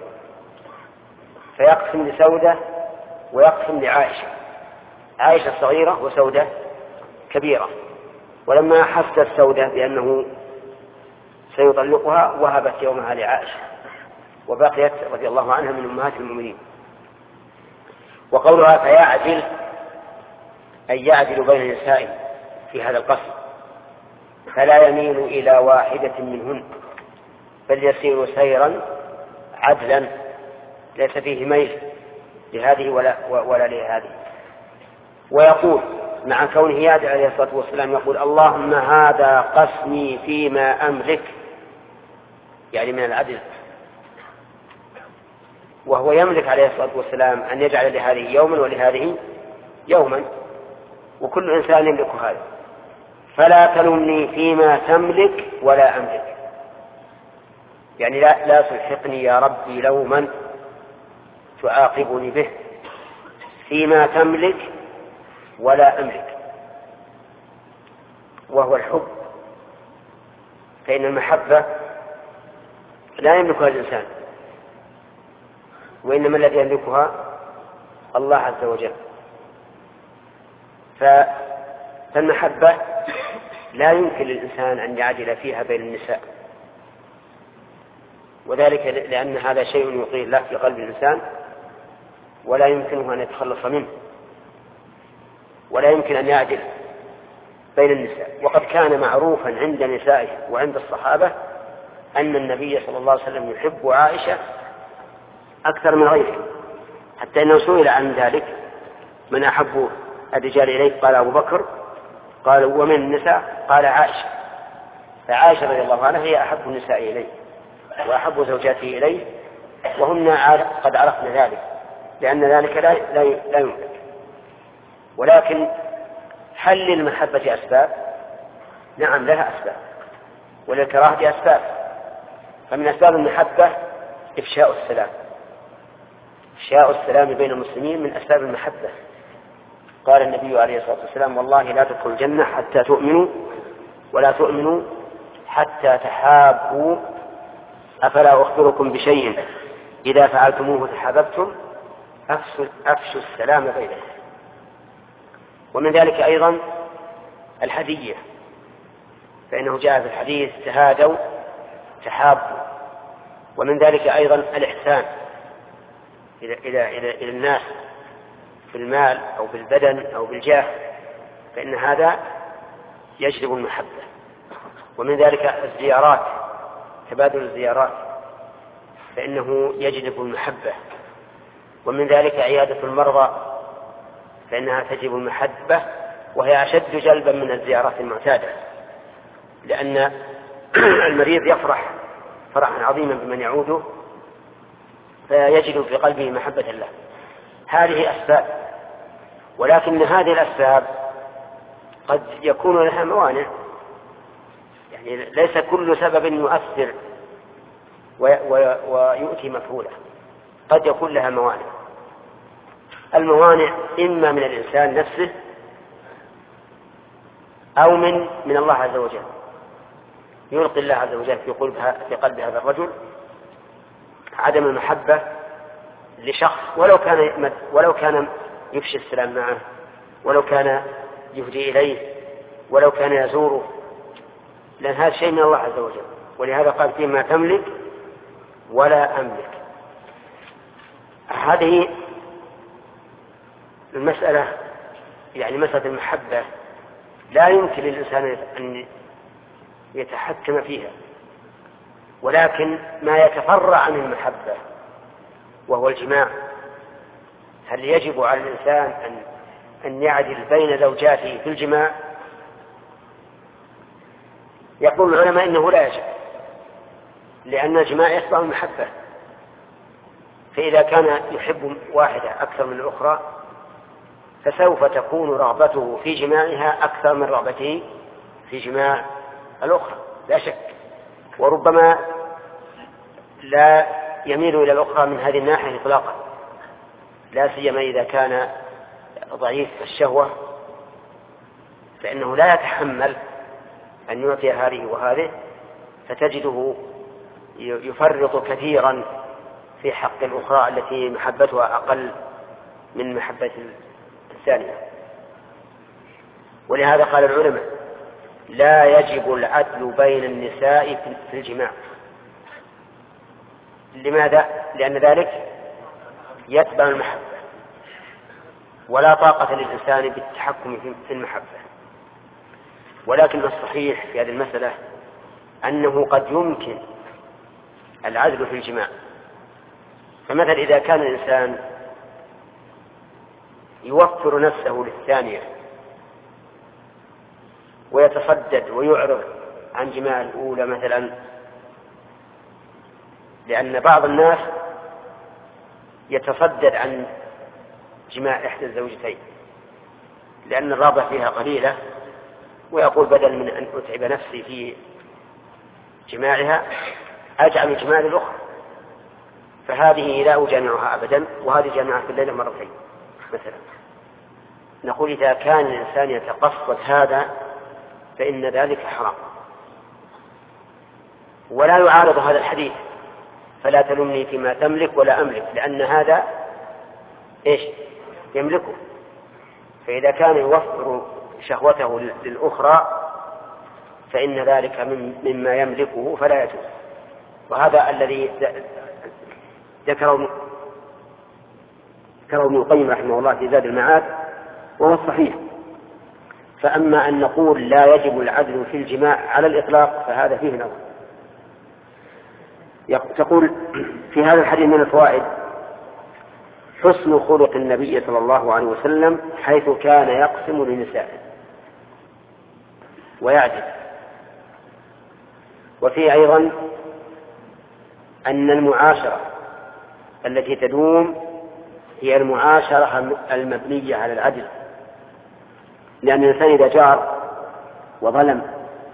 فيقسم لسودة ويقسم لعائشة، عائشة صغيرة وسودة كبيرة. ولما حست سودة بأنه سيطلقها وهبت يومها لعائشة، وبقيت رضي الله عنها من أمهات المؤمنين. وقولها فيعدل أي يعدل بين نسائه في هذا القسم، فلا يميل إلى واحدة منهن بل يسير سيرا عدلا ليس فيه ميل لهذه ولا, ولا لهذه. ويقول مع كونه يعدل عليه الصلاة والسلام يقول اللهم هذا قسمي فيما أملك، يعني من العدل، وهو يملك عليه الصلاة والسلام أن يجعل لهذه يوما ولهذه يوما، وكل إنسان يملك هذا. فلا تلمني فيما تملك ولا أملك، يعني لا, لا تلحقني يا ربي لوما تعاقبني به فيما تملك ولا أملك، وهو الحب. فإن المحبة لا يملكها الإنسان، وإنما الذي يملكها الله عز وجل. فالمحبة لا يمكن للإنسان أن يعدل فيها بين النساء، وذلك لأن هذا شيء يطير له في قلب الإنسان ولا يمكنه أن يتخلص منه، ولا يمكن أن يعدل بين النساء. وقد كان معروفا عند نسائه وعند الصحابة أن النبي صلى الله عليه وسلم يحب عائشة أكثر من غيره، حتى أنه سئل عن ذلك من أحب الرجال إليه قال أبو بكر، قال ومن النساء قال عائشة، فعائشة رضي الله عنها هي أحب النساء إليه وأحب زوجاته إليه، وهن قد عرفنا ذلك، لأن ذلك لا, لا, لا يملك. ولكن هل للمحبة أسباب؟ نعم لها أسباب، وللكراهة أسباب. فمن أسباب المحبة إفشاء السلام، إفشاء السلام بين المسلمين من أسباب المحبة. قال النبي عليه الصلاة والسلام والله لا تدخل الجنة حتى تؤمنوا ولا تؤمنوا حتى تحابوا، أفلا أخبركم بشيء إذا فعلتموه تحاببتم، أفشوا السلام بينكم. ومن ذلك أيضا الهدية، فإنه جاء في الحديث تهادوا تحابوا. ومن ذلك أيضا الإحسان إلى, إلى, إلى, إلى الناس في المال أو بالبدن أو بالجاه، فإن هذا يجلب المحبة. ومن ذلك الزيارات، تبادل الزيارات، فإنه يجلب المحبة. ومن ذلك عيادة المرضى، فإنها تجلب المحبة، وهي أشد جلبا من الزيارات المعتادة، لأن المريض يفرح فرحا عظيما بمن يعوده فيجد في قلبه محبة له. هذه أسباب، ولكن هذه الأسباب قد يكون لها موانع، يعني ليس كل سبب يؤثر ويؤتي مفعوله، قد يكون لها موانع. الموانع إما من الإنسان نفسه أو من من الله عز وجل، يلقي الله عز وجل في قلب في قلب هذا الرجل عدم المحبة لشخص، ولو كان ولو كان يفشي السلام معه، ولو كان يهدي إليه، ولو كان يزوره، لأن هذا شيء من الله عز وجل. ولهذا قال فيما تملك ولا أملك. هذه المسألة، يعني مسألة المحبة لا يمكن للإنسان أن يتحكم فيها، ولكن ما يتفرع عن المحبة وهو الجماع. هل يجب على الإنسان أن أن يعدل بين زوجاته في الجماع؟ يقول العلماء إنه لا يجب، لأن الجماع يتبع المحبة. فإذا كان يحب واحدة أكثر من الأخرى فسوف تكون رغبته في جماعها أكثر من رغبته في جماع الأخرى لا شك، وربما لا يميل إلى الأخرى من هذه الناحية إطلاقا، لا سيما إذا كان ضعيف الشهوة، فإنه لا يتحمل أن يعطي هذه وهذه، فتجده يفرط كثيرا في حق الأخرى التي محبتها أقل من محبة الثانية. ولهذا قال العلماء لا يجب العدل بين النساء في الجماع. لماذا؟ لأن ذلك يتبع المحبة، ولا طاقة للإنسان بالتحكم في المحبة. ولكن الصحيح في هذه المسألة أنه قد يمكن العدل في الجماع. فمثلا إذا كان الإنسان يوفر نفسه للثانية ويتصدد ويعرض عن جماع الأولى مثلا، لأن بعض الناس يتصدد عن جماع إحدى الزوجتين لأن الرغبة فيها قليلة، ويقول بدل من أن أتعب نفسي في جماعها أجعل جماع الأخرى، فهذه لا أجامعها أبدا وهذه جامعها في الليلة مرتين مثلا. نقول إذا كان الإنسان يتقصد هذا فإن ذلك حرام، ولا يعارض هذا الحديث فلا تلمني فيما تملك ولا أملك، لأن هذا إيش يملكه. فإذا كان يوفر شهوته للأخرى فإن ذلك مما يملكه فلا يجوز. وهذا الذي ذكره ابن القيم رحمه الله في زاد المعاد وهو الصحيح. فأما أن نقول لا يجب العدل في الجماع على الإطلاق فهذا فيه نظر. تقول في هذا الحديث من الفوائد حسن خلق النبي صلى الله عليه وسلم حيث كان يقسم لنسائه ويعدل. وفيه أيضا أن المعاشرة التي تدوم هي المعاشرة المبنية على العدل، لأن الإنسان إذا جار وظلم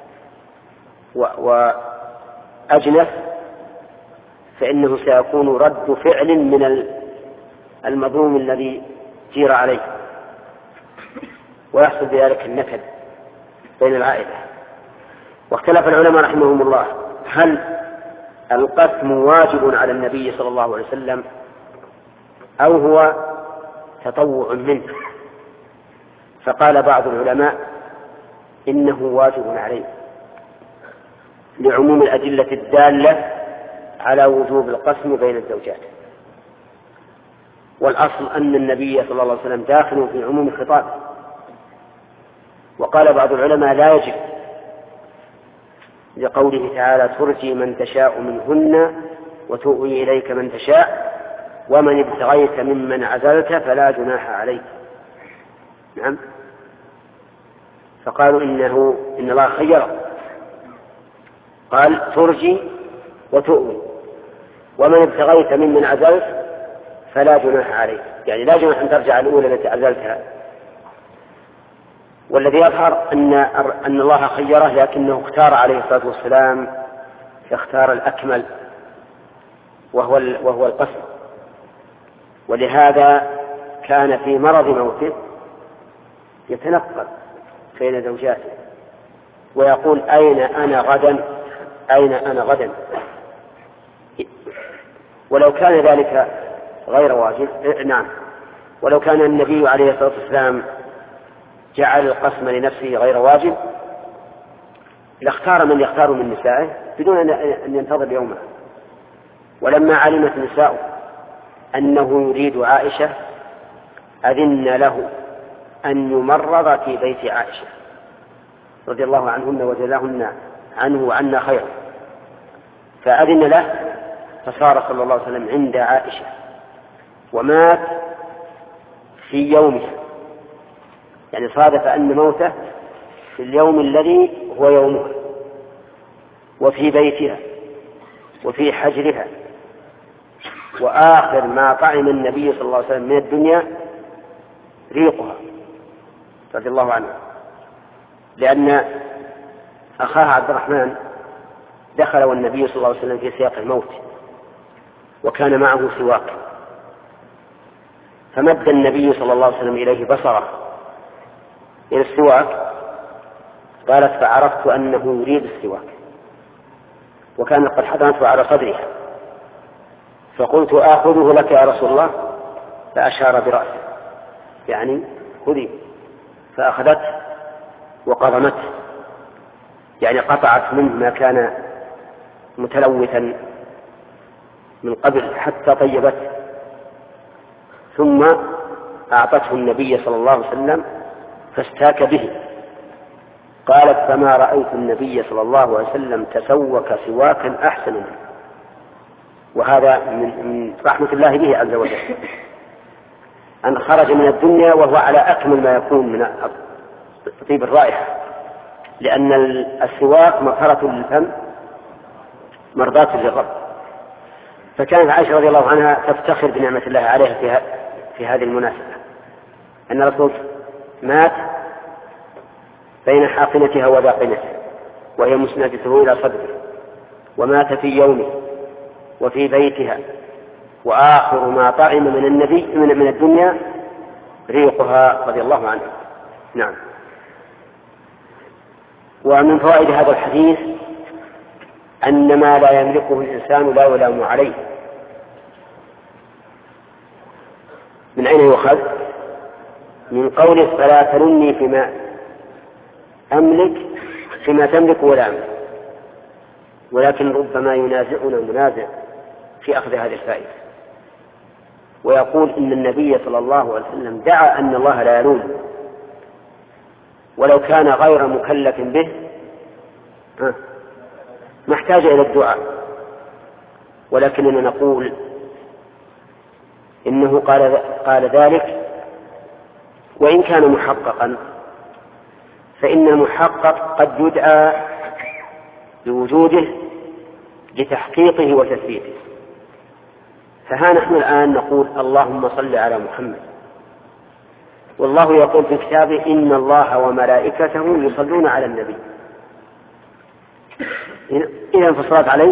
وأجنف فإنه سيكون رد فعل من المظلوم الذي جير عليه، ويحصل بذلك النكد بين العائلة. واختلف العلماء رحمهم الله هل القسم واجب على النبي صلى الله عليه وسلم أو هو تطوع منه. فقال بعض العلماء إنه واجب عليه لعموم الأدلة الدالة على وجوب القسم بين الزوجات، والأصل أن النبي صلى الله عليه وسلم داخل في عموم الخطاب. وقال بعض العلماء لا يجب لقوله تعالى ترجي من تشاء منهن وتؤوي إليك من تشاء ومن ابتغيت ممن عزلت فلا جناح عليك. نعم. فقالوا إنه إن الله خيره، قال ترجي وتؤوي ومن ابتغيت ممن عزلت فلا جناح عليك، يعني لا جناح أن ترجع الأولى التي عزلتها. والذي يظهر أن أن الله خيره لكنه اختار عليه الصلاة والسلام اختار الأكمل وهو وهو القسم. ولهذا كان في مرض موته يتنقل بين زوجاته ويقول أين أنا غدا أين أنا غدا. ولو كان ذلك غير واجب، نعم، ولو كان النبي عليه الصلاة والسلام جعل القسم لنفسه غير واجب لاختار من يختار من نسائه بدون أن ينتظر يومه. ولما علمت نساء أنه يريد عائشة أذن له أن يمرض في بيت عائشة رضي الله عنهن وجزاهن عنه وعنا خيرا، فأذن له فصار صلى الله عليه وسلم عند عائشة ومات في يومها، يعني صادف أن موته في اليوم الذي هو يومها وفي بيتها وفي حجرها. وآخر ما طعم النبي صلى الله عليه وسلم من الدنيا ريقها رضي الله عنه، لأن أخاها عبد الرحمن دخل والنبي صلى الله عليه وسلم في سياق الموت وكان معه سواك، فمد النبي صلى الله عليه وسلم إليه بصره إلى السواك، قالت فعرفت أنه يريد السواك، وكان قد حضنته على صدرها، فقلت آخذه لك يا رسول الله، فأشار برأسه يعني خذي، فأخذته وقضمته يعني قطعت منه ما كان متلوثا من قبل حتى طيبته، ثم أعطته النبي صلى الله عليه وسلم فاستاك به. قالت فما رأيت النبي صلى الله عليه وسلم تسوك سواكا أحسن منه. وهذا من رحمة الله به عز وجل أن خرج من الدنيا وهو على أكمل ما يكون من طيب الرائحة، لأن السواك مطهرة للفم مرضاة للرب. فكانت عائشة رضي الله عنها تفتخر بنعمة الله عليها في, في هذه المناسبة، أن الرسول مات بين حاقنتها وذاقنته وهي مسندته إلى صدره، ومات في يومه وفي بيتها، وآخر ما طعم من النبي من, من الدنيا ريقها رضي الله عنه. نعم. ومن فوائد هذا الحديث أن ما لا يملكه الإنسان لا يلام عليه. من أين يؤخذ؟ من قوله فلا تلمني فيما أملك فيما تملك ولا أملك، ولكن ربما ينازعنا منازع في أخذ هذه الفائدة، ويقول إن النبي صلى الله عليه وسلم دعا أن الله لا يلوم، ولو كان غير مكلف به ما احتاج إلى الدعاء، ولكننا نقول إنه قال, قال ذلك وإن كان محققا، فإن المحقق قد يدعى بوجوده لتحقيقه وتثبيته. فها نحن الآن نقول اللهم صل على محمد، والله يقول في كتابه إن الله وملائكته يصلون على النبي. إذا انفصلت عليه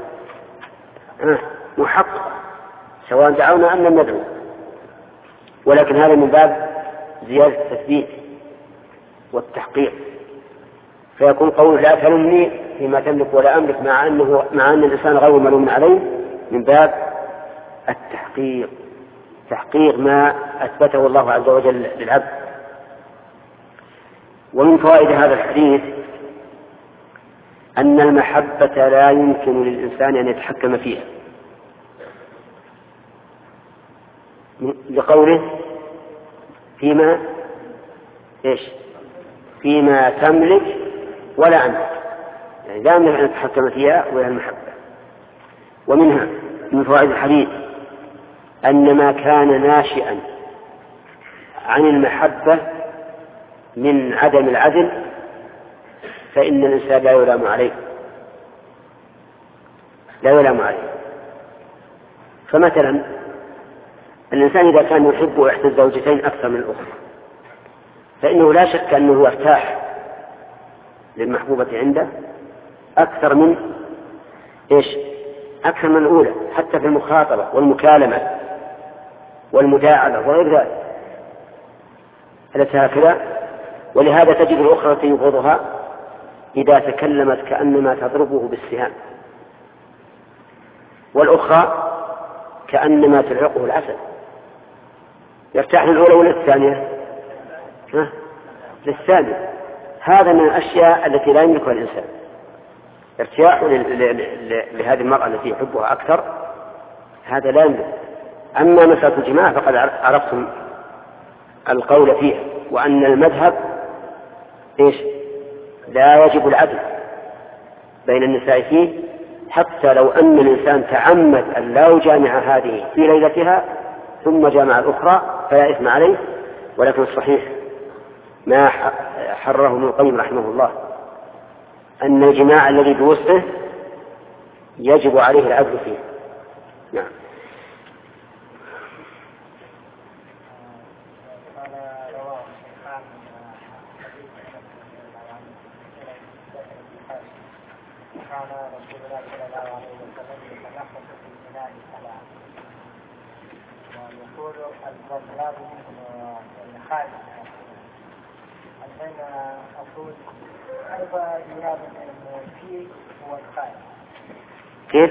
محقق سواء دعونا أم لم ندعو، ولكن هذا من باب زيادة التثبيت والتحقيق، فيكون قول لا تلمني فيما تملك ولا أملك مع أنه مع أن الإنسان غير ملوم عليه من باب التحقيق، تحقيق ما أثبته الله عز وجل للعبد. ومن فوائد هذا الحديث أن المحبة لا يمكن للإنسان أن يتحكم فيها، لقوله فيما إيش فيما تملك ولا أملك، يعني لا يمكن أن يتحكم فيها ولا المحبة. ومنها من فوائد الحديث أن ما كان ناشئا عن المحبة من عدم العدل فإن الإنسان لا يلام عليه لا يلام عليه فمثلا الإنسان إذا كان يحب إحدى الزوجتين أكثر من الأخرى فإنه لا شك أنه يرتاح للمحبوبة عنده أكثر من إيش أكثر من الأولى، حتى في المخاطبة والمكالمة والمداعبة وغير ذلك أليس هكذا؟ ولهذا تجد الأخرى التي يبغضها إذا تكلمت كأنما تضربه بالسهام، والأخرى كأنما تلعقه العسل. يرتاح للأولى ولا الثانية؟ ها؟ للثانية. هذا من الأشياء التي لا يملكها الإنسان، ارتياح لهذه المرأة التي يحبها أكثر، هذا لا يملك. أما مسألة الجماع فقد عرفتم القول فيها، وأن المذهب إيش لا يجب العدل بين النساء فيه، حتى لو أن الإنسان تعمد أن لا يجامع هذه في ليلتها ثم جامع الأخرى فلا إثم عليه، ولكن الصحيح ما حرره ابن القيم رحمه الله أن الجماع الذي بوسطه يجب عليه العدل فيه. نعم. قال يقولوا المراد منه الخارج الحين أقول كيف يراد الفيل هو الخارج كيف؟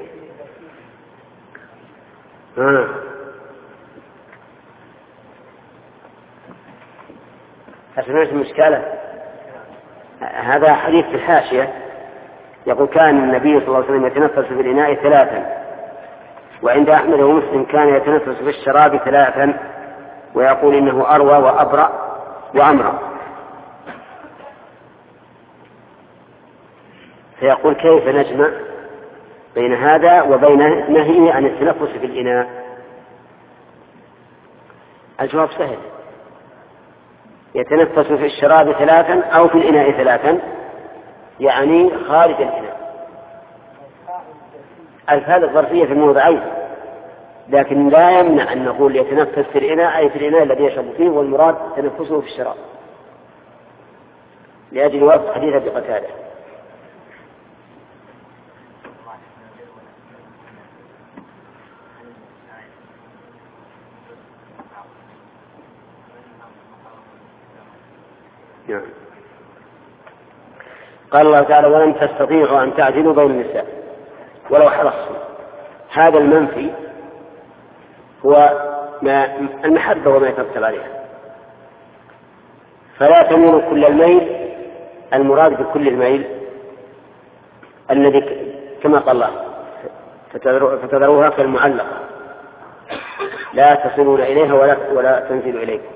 آه. أسمعت المشكلة. هذا حديث في الحاشية يقول كان النبي صلى الله عليه وسلم يتنفس في الإناء ثلاثا، وعند أحمد ومسلم كان يتنفس في الشراب ثلاثا، ويقول إنه أروى وأبرأ وأمرأ. فيقول كيف نجمع بين هذا وبين نهيه عن التنفس في الإناء؟ الجواب سهل، يتنفس في الشراب ثلاثا أو في الإناء ثلاثا، يعني خارج الإناء. الفاء الظرفية في الموضعين، لكن لا يمنع أن نقول يتنفس في الإناء أي في الإناء الذي يشرب فيه، والمراد تنفسه في الشراب، لأجل وقت حديث بقتاده. نعم. قال الله تعالى ولن تستطيعوا أن تعدلوا بين النساء ولو حرصتم. هذا المنفي هو ما المحبة وما يترتب عليها، فلا تميلوا كل الميل، المراد بكل الميل الذي كما قال الله فتذروها كالمعلقة لا تصلون إليها ولا, ولا تنزل إليكم.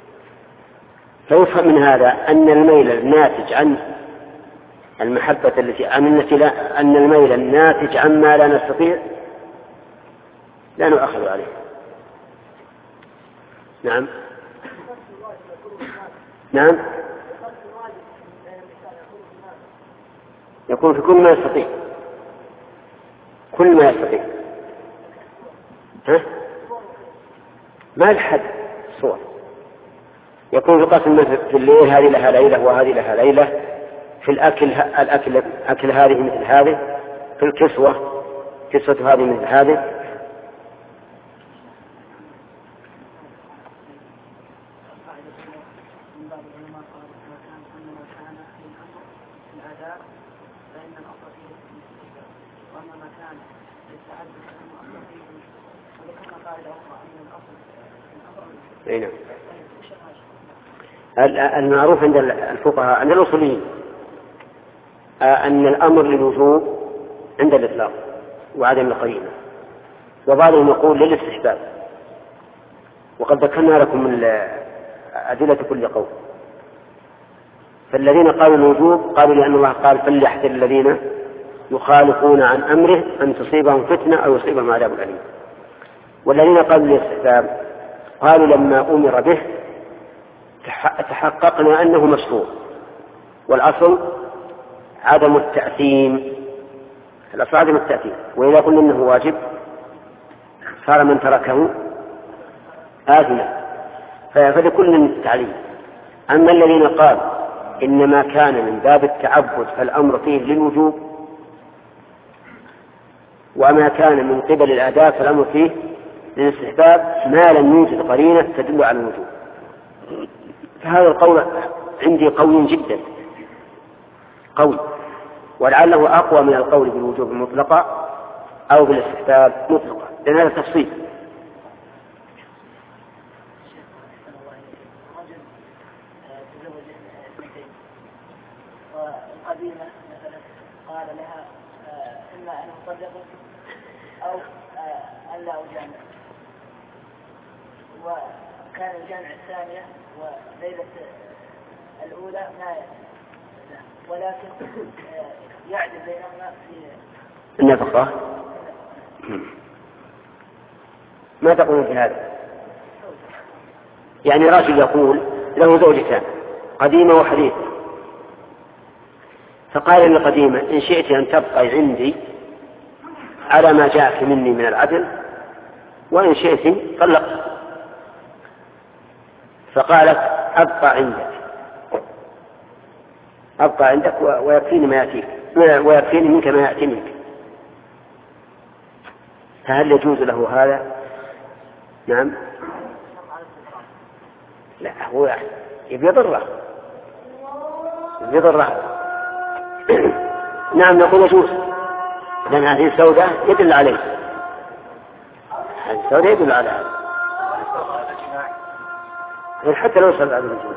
فيفهم من هذا أن الميل الناتج عن المحبة التي أن الميل الناتج عما لا نستطيع لا نؤخذ عليه. نعم نعم يكون في كل ما يستطيع، كل ما يستطيع. ها؟ ما الحد صور يكون في قسم في الليل هذه لها ليلة وهذه لها ليلة، في الأكل الأكل أكل هذه مثل هذه، في الكسوة كسوة هذه مثل هذه. المعروف عند الفقهاء عند الأصوليين أن الأمر للوجوب عند الإطلاق وعدم القرينة، وبعضهم يقول للاستحباب، وقد ذكرنا لكم أدلة كل قول. فالذين قالوا الوجوب قالوا لأن الله قال فليحذر الذين يخالفون عن أمره أن تصيبهم فتنة أو يصيبهم عذاب أليم. والذين قالوا للاستحباب قالوا لما أمر به تحققنا أنه مشروع، والأصل عدم التأثيم، الأصل عدم التأثيم، وإذا قلنا أنه واجب صار من تركه آثما، فلكل من التعليم. أما الذين قالوا إنما كان من باب التعبد فالأمر فيه للوجوب، وما كان من قبل الأداء فالأمر فيه للاستحباب ما لم يوجد قرينة تدل على الوجوب، فهذا القول عندي قوي جدا قوي، ولعله أقوى من القول بالوجوب المطلقة أو بالاستحباب مطلقة، لأن هذا تفصيل. والقديمة مثلا قال لها إما أن أصدقك أو أن لا أجامع، وكان الجامع الثانية وليلة الأولى ما ولكن يعدل بينهما في النفقة. ما تقولون في هذا؟ يعني رجل يقول له زوجتان قديمة وحديثة، فقال للقديمة إن شئت أن تبقي عندي على ما جاءك مني من العدل، وإن شئت طلقت. فقالت أبقى عندك أبقى عندك ويكفيني ما يأتيك ويكفيني منك ما يأتي منك. فهل يجوز له هذا؟ نعم. لا هو يبي يضره يبي يضره نعم نقول يجوز، لأن هذه السوداء يدل عليه، هذه السوداء يدل على هذا حتى لو صلى عليه وسلم.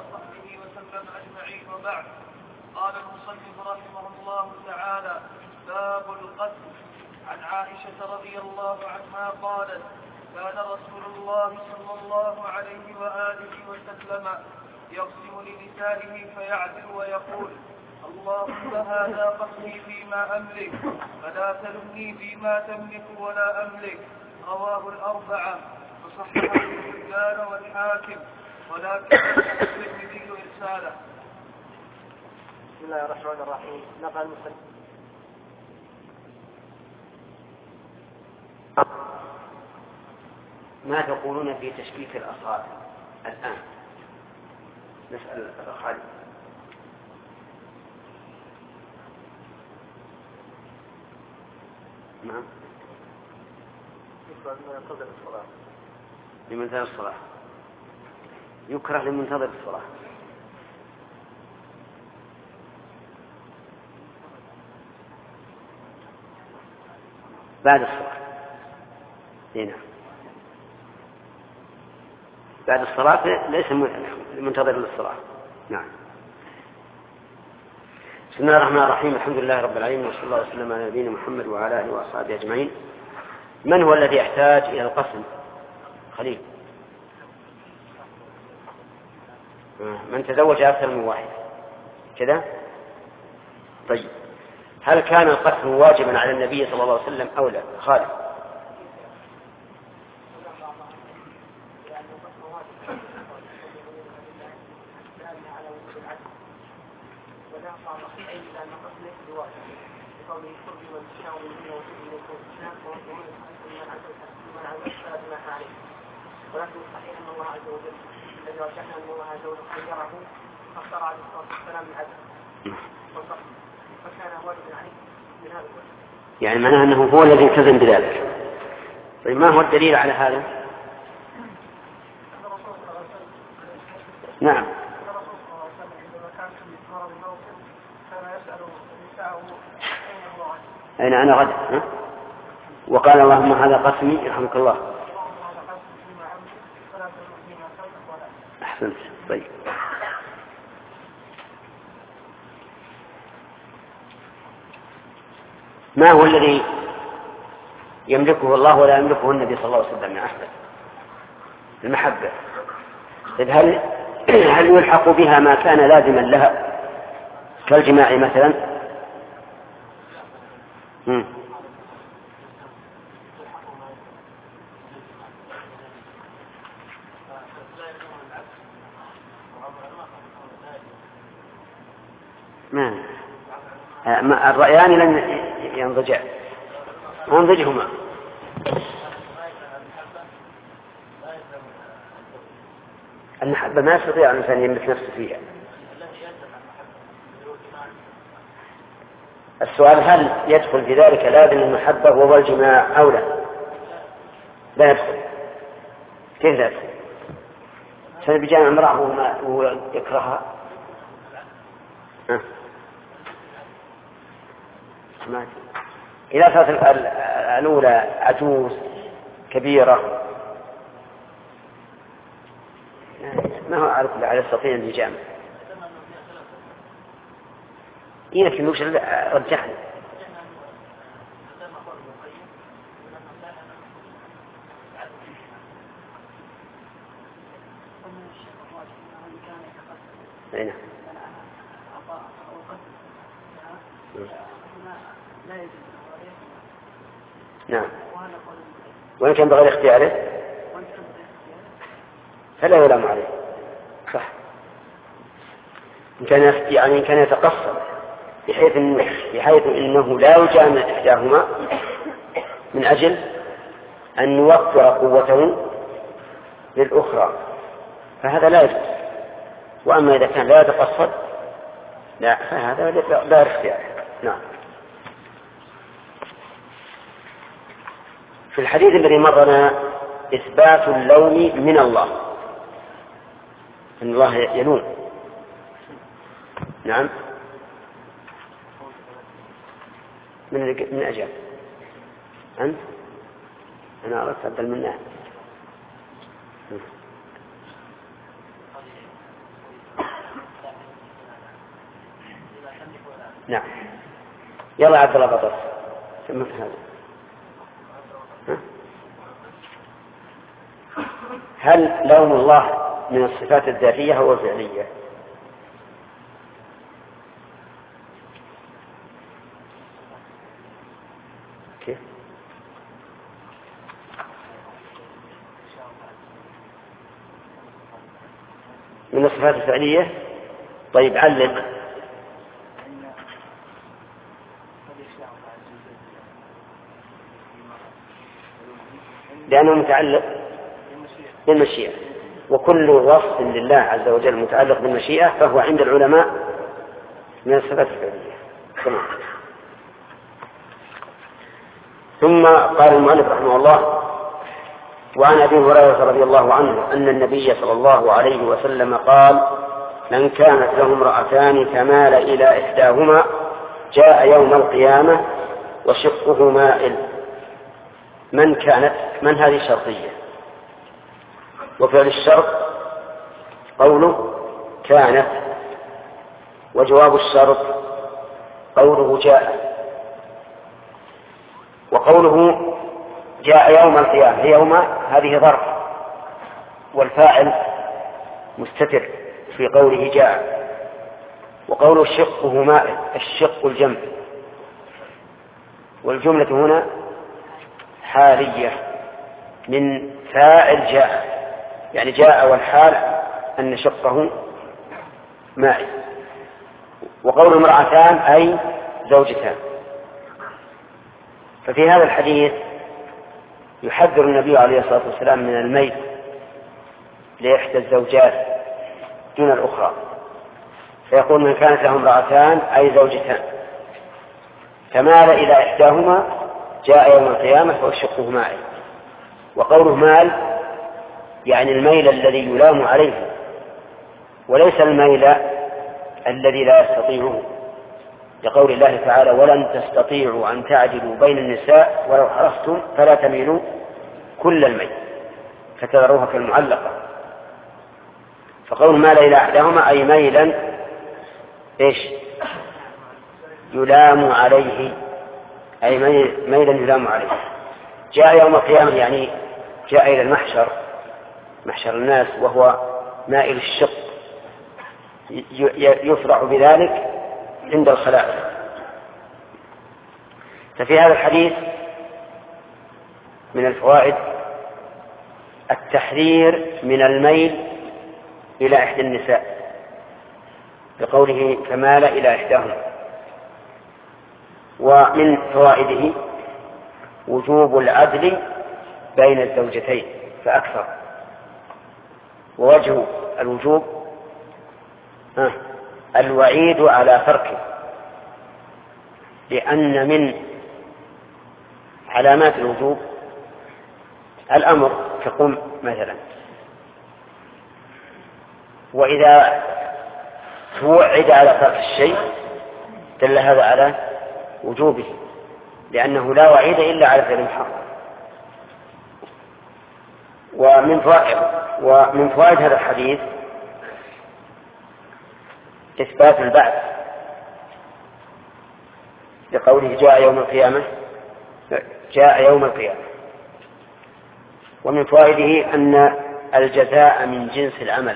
قال المصنف رحمه الله تعالى: باب القتل. عن عائشة رضي الله عنها قالت: كان رسول الله صلى الله عليه وآله وسلم يقسم لنسائه فيعدل ويقول: اللهم هذا قسمي فيما أملك فلا تلمني فيما تملك ولا أملك. رواه الأربعة وصححه الرجال والحاكم، ولكن الترمذي إرساله. بسم الله الرحمن الرحيم. نقل المصنف ما تقولون في تشبيك الأصابع الآن؟ نسأل خالد. نعم. لمنتظر الصلاة يكره لمنتظر الصلاة. بعد الصلاة. هنا بعد الصلاة ليس منتظر للصلاة. نعم. بسم الله الرحمن الرحيم. الحمد لله رب العالمين، وصلى الله وسلم على نبينا محمد وعلى آله وأصحابه أجمعين. من هو الذي يحتاج إلى القسم؟ خليل. من تزوج أكثر من واحد كذا. طيب، هل كان القسم واجبا على النبي صلى الله عليه وسلم أو لا؟ خالد. ولكن صحيح ان الله عز وجل الذي رجحنا ان الله عز وجل خيره فاختار عليه الصلاه والسلام العدل والفقه فكان واجبا عليه من هذا الوجه. يعني معناه انه هو الذي التزم بذلك. طيب، ما هو الدليل على هذا؟ نعم. أين أنا غد؟ ها؟ وقال: اللهم هذا قسمي يرحمك الله. أحسنت. طيب، ما هو الذي يملكه الله ولا يملكه النبي صلى الله عليه وسلم يا أحمد؟ المحبة. طيب، هل هل يلحق بها ما كان لازما لها كالجماع مثلا؟ مم. ما الرأيان لن ينضجع ينضجهما. المحبة ما يستطيع الإنسان يملك نفسه فيها. السؤال: هل يدخل في ذلك لازم المحبة وهو الجماع أو لا؟ لا يدخل. كيف لا يدخل؟ سنة بجامع امرأة وهو يكرهها. ها؟ إذا صارت الأولى عجوز كبيرة ما هو عارف على يستطيع أن يجامع. يمكن وش رجحنا. أين؟ نعم. وإن كان بغير اختياره فلا يلام عليه. صح. إن كان يعني إن كان يتقصر بحيث إنه بحيث إنه لا يجامع إحداهما من أجل أن يوفر قوته للأخرى فهذا لا يجوز. وأما إذا كان لا يتقصد لا فهذا لا اختيار. نعم. في الحديث الذي مرنا إثبات اللوم من الله، أن الله يلوم. نعم. من من أجاب؟ أنت؟ أنا أردت أبدل منه. نعم. يلا عبد الله بطل سمع هذا. هل لوم الله من الصفات الذاتية أو الفعلية؟ كيف؟ من الصفات الفعلية. طيب علم. لأنه متعلق بالمشيئة، وكل وصف لله عز وجل متعلق بالمشيئة فهو عند العلماء من الصفات الفعلية. تمام. ثم قال المؤلف رحمه الله: وعن أبي هريرة رضي الله عنه أن النبي صلى الله عليه وسلم قال: من كانت له امرأتان فمال إلى إحداهما جاء يوم القيامة وشقه مائل. من كانت، من هذه شرطية، وفعل الشرط قوله كانت، وجواب الشرط قوله جاء. وقوله جاء يوم القيامة، يوم هذه ظرف، والفاعل مستتر في قوله جاء. وقوله شقه مائل، الشق الجمع، والجملة هنا حالية من فاعل جاء، يعني جاء والحال أن شقه مائل. وقول امرأتان أي زوجتان. ففي هذا الحديث يحذر النبي عليه الصلاة والسلام من الميل لإحدى الزوجات دون الأخرى، فيقول: من كانت له امرأتان أي زوجتان فمال إلى إحداهما جاء يوم القيامة فشقه مائل. وقوله مال يعني الميل الذي يلام عليه، وليس الميل الذي لا يستطيعه، لقول الله تعالى: ولن تستطيعوا أن تعدلوا بين النساء ولو حرصتم فلا تميلوا كل الميل فتذروها كالمعلقة. فقول مال إلى أحدهما أي ميلا إيش يلام عليه، أي ميلا يلام عليه. جاء يوم القيامة يعني جاء إلى المحشر، محشر الناس، وهو مائل الشق، يفرح بذلك عند الخلائق. ففي هذا الحديث من الفوائد التحذير من الميل إلى إحدى النساء بقوله فمال إلى إحداهما. ومن فوائده وجوب العدل بين الزوجتين فأكثر. ووجه الوجوب ها الوعيد على تركه، لأن من علامات الوجوب الأمر كقم مثلا، وإذا توعد على ترك الشيء دل هذا على وجوبه، لأنه لا وعيد إلا على فعل محرم. ومن فوائد ومن فوائد هذا الحديث إثبات البعث لقوله جاء يوم القيامة جاء يوم القيامة. ومن فوائده أن الجزاء من جنس العمل،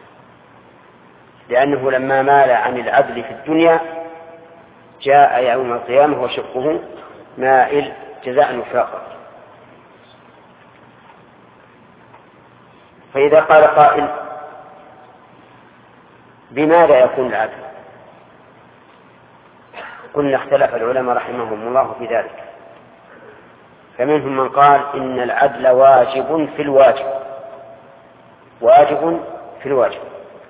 لأنه لما مال عن العدل في الدنيا جاء يوم القيامة وشقه مائل جزاء وفاقا. فإذا قال قائل بماذا يكون العدل؟ قلنا اختلف العلماء رحمهم الله في ذلك، فمنهم من قال إن العدل واجب في الواجب، واجب في الواجب،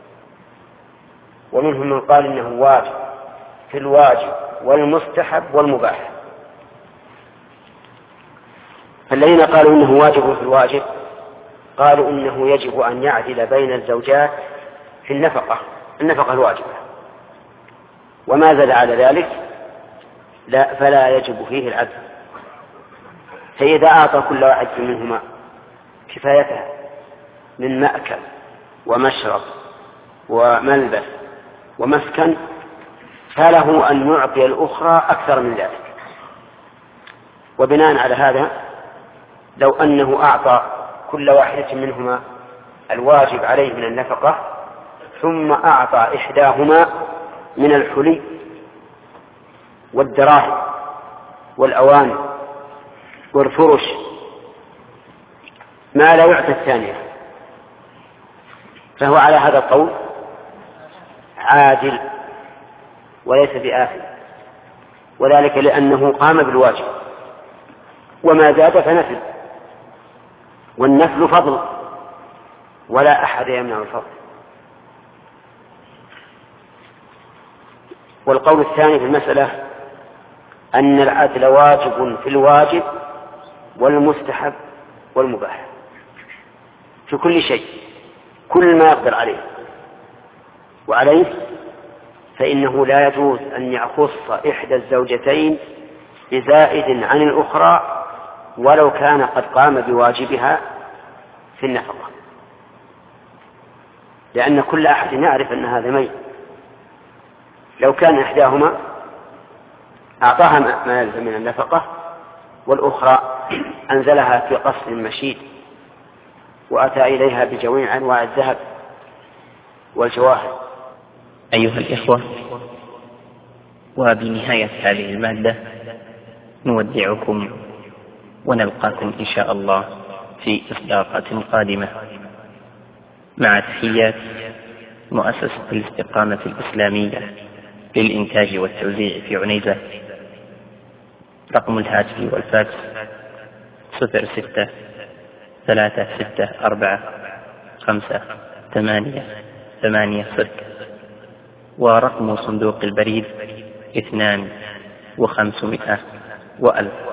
ومنهم من قال إنه واجب في الواجب والمستحب والمباح. فالذين قالوا إنه واجب في الواجب قالوا إنه يجب أن يعدل بين الزوجات في النفقة النفقة الواجبة، وما زاد على ذلك لا فلا يجب فيه العدل. فإذا أعطى كل واحد منهما كفايتها من مأكل ومشرب وملبس ومسكن فله أن يعطي الأخرى أكثر من ذلك. وبناء على هذا لو أنه أعطى كل واحدة منهما الواجب عليه من النفقة ثم أعطى إحداهما من الحلي والدراهم والأواني والفرش ما لا يعطي الثانية، فهو على هذا القول عادل وليس بآثم، وذلك لأنه قام بالواجب، وما زاد فنفل، والنفل فضل ولا أحد يمنع الفضل. والقول الثاني في المسألة أن العدل واجب في الواجب والمستحب والمباح في كل شيء، كل ما يقدر عليه وعليه، فإنه لا يجوز أن يخص إحدى الزوجتين بزائد عن الأخرى ولو كان قد قام بواجبها في النفقة، لأن كل أحد يعرف أن هذا ميت. لو كان إحداهما أعطاها ما يلزم من النفقة والأخرى أنزلها في قصر مشيد وأتى إليها بجميع أنواع الذهب والجواهر. أيها الإخوة، وبنهاية هذه المادة نودعكم ونلقاكم إن شاء الله في إصدارات قادمة، مع تحيات مؤسسة الاستقامة الإسلامية للإنتاج والتوزيع في عنيزة. رقم الهاتف والفاكس صفر ستة ثلاثة ستة أربعة خمسة ثمانية ثمانية صفر، ورقم صندوق البريد اثنان وخمسمائة وألف.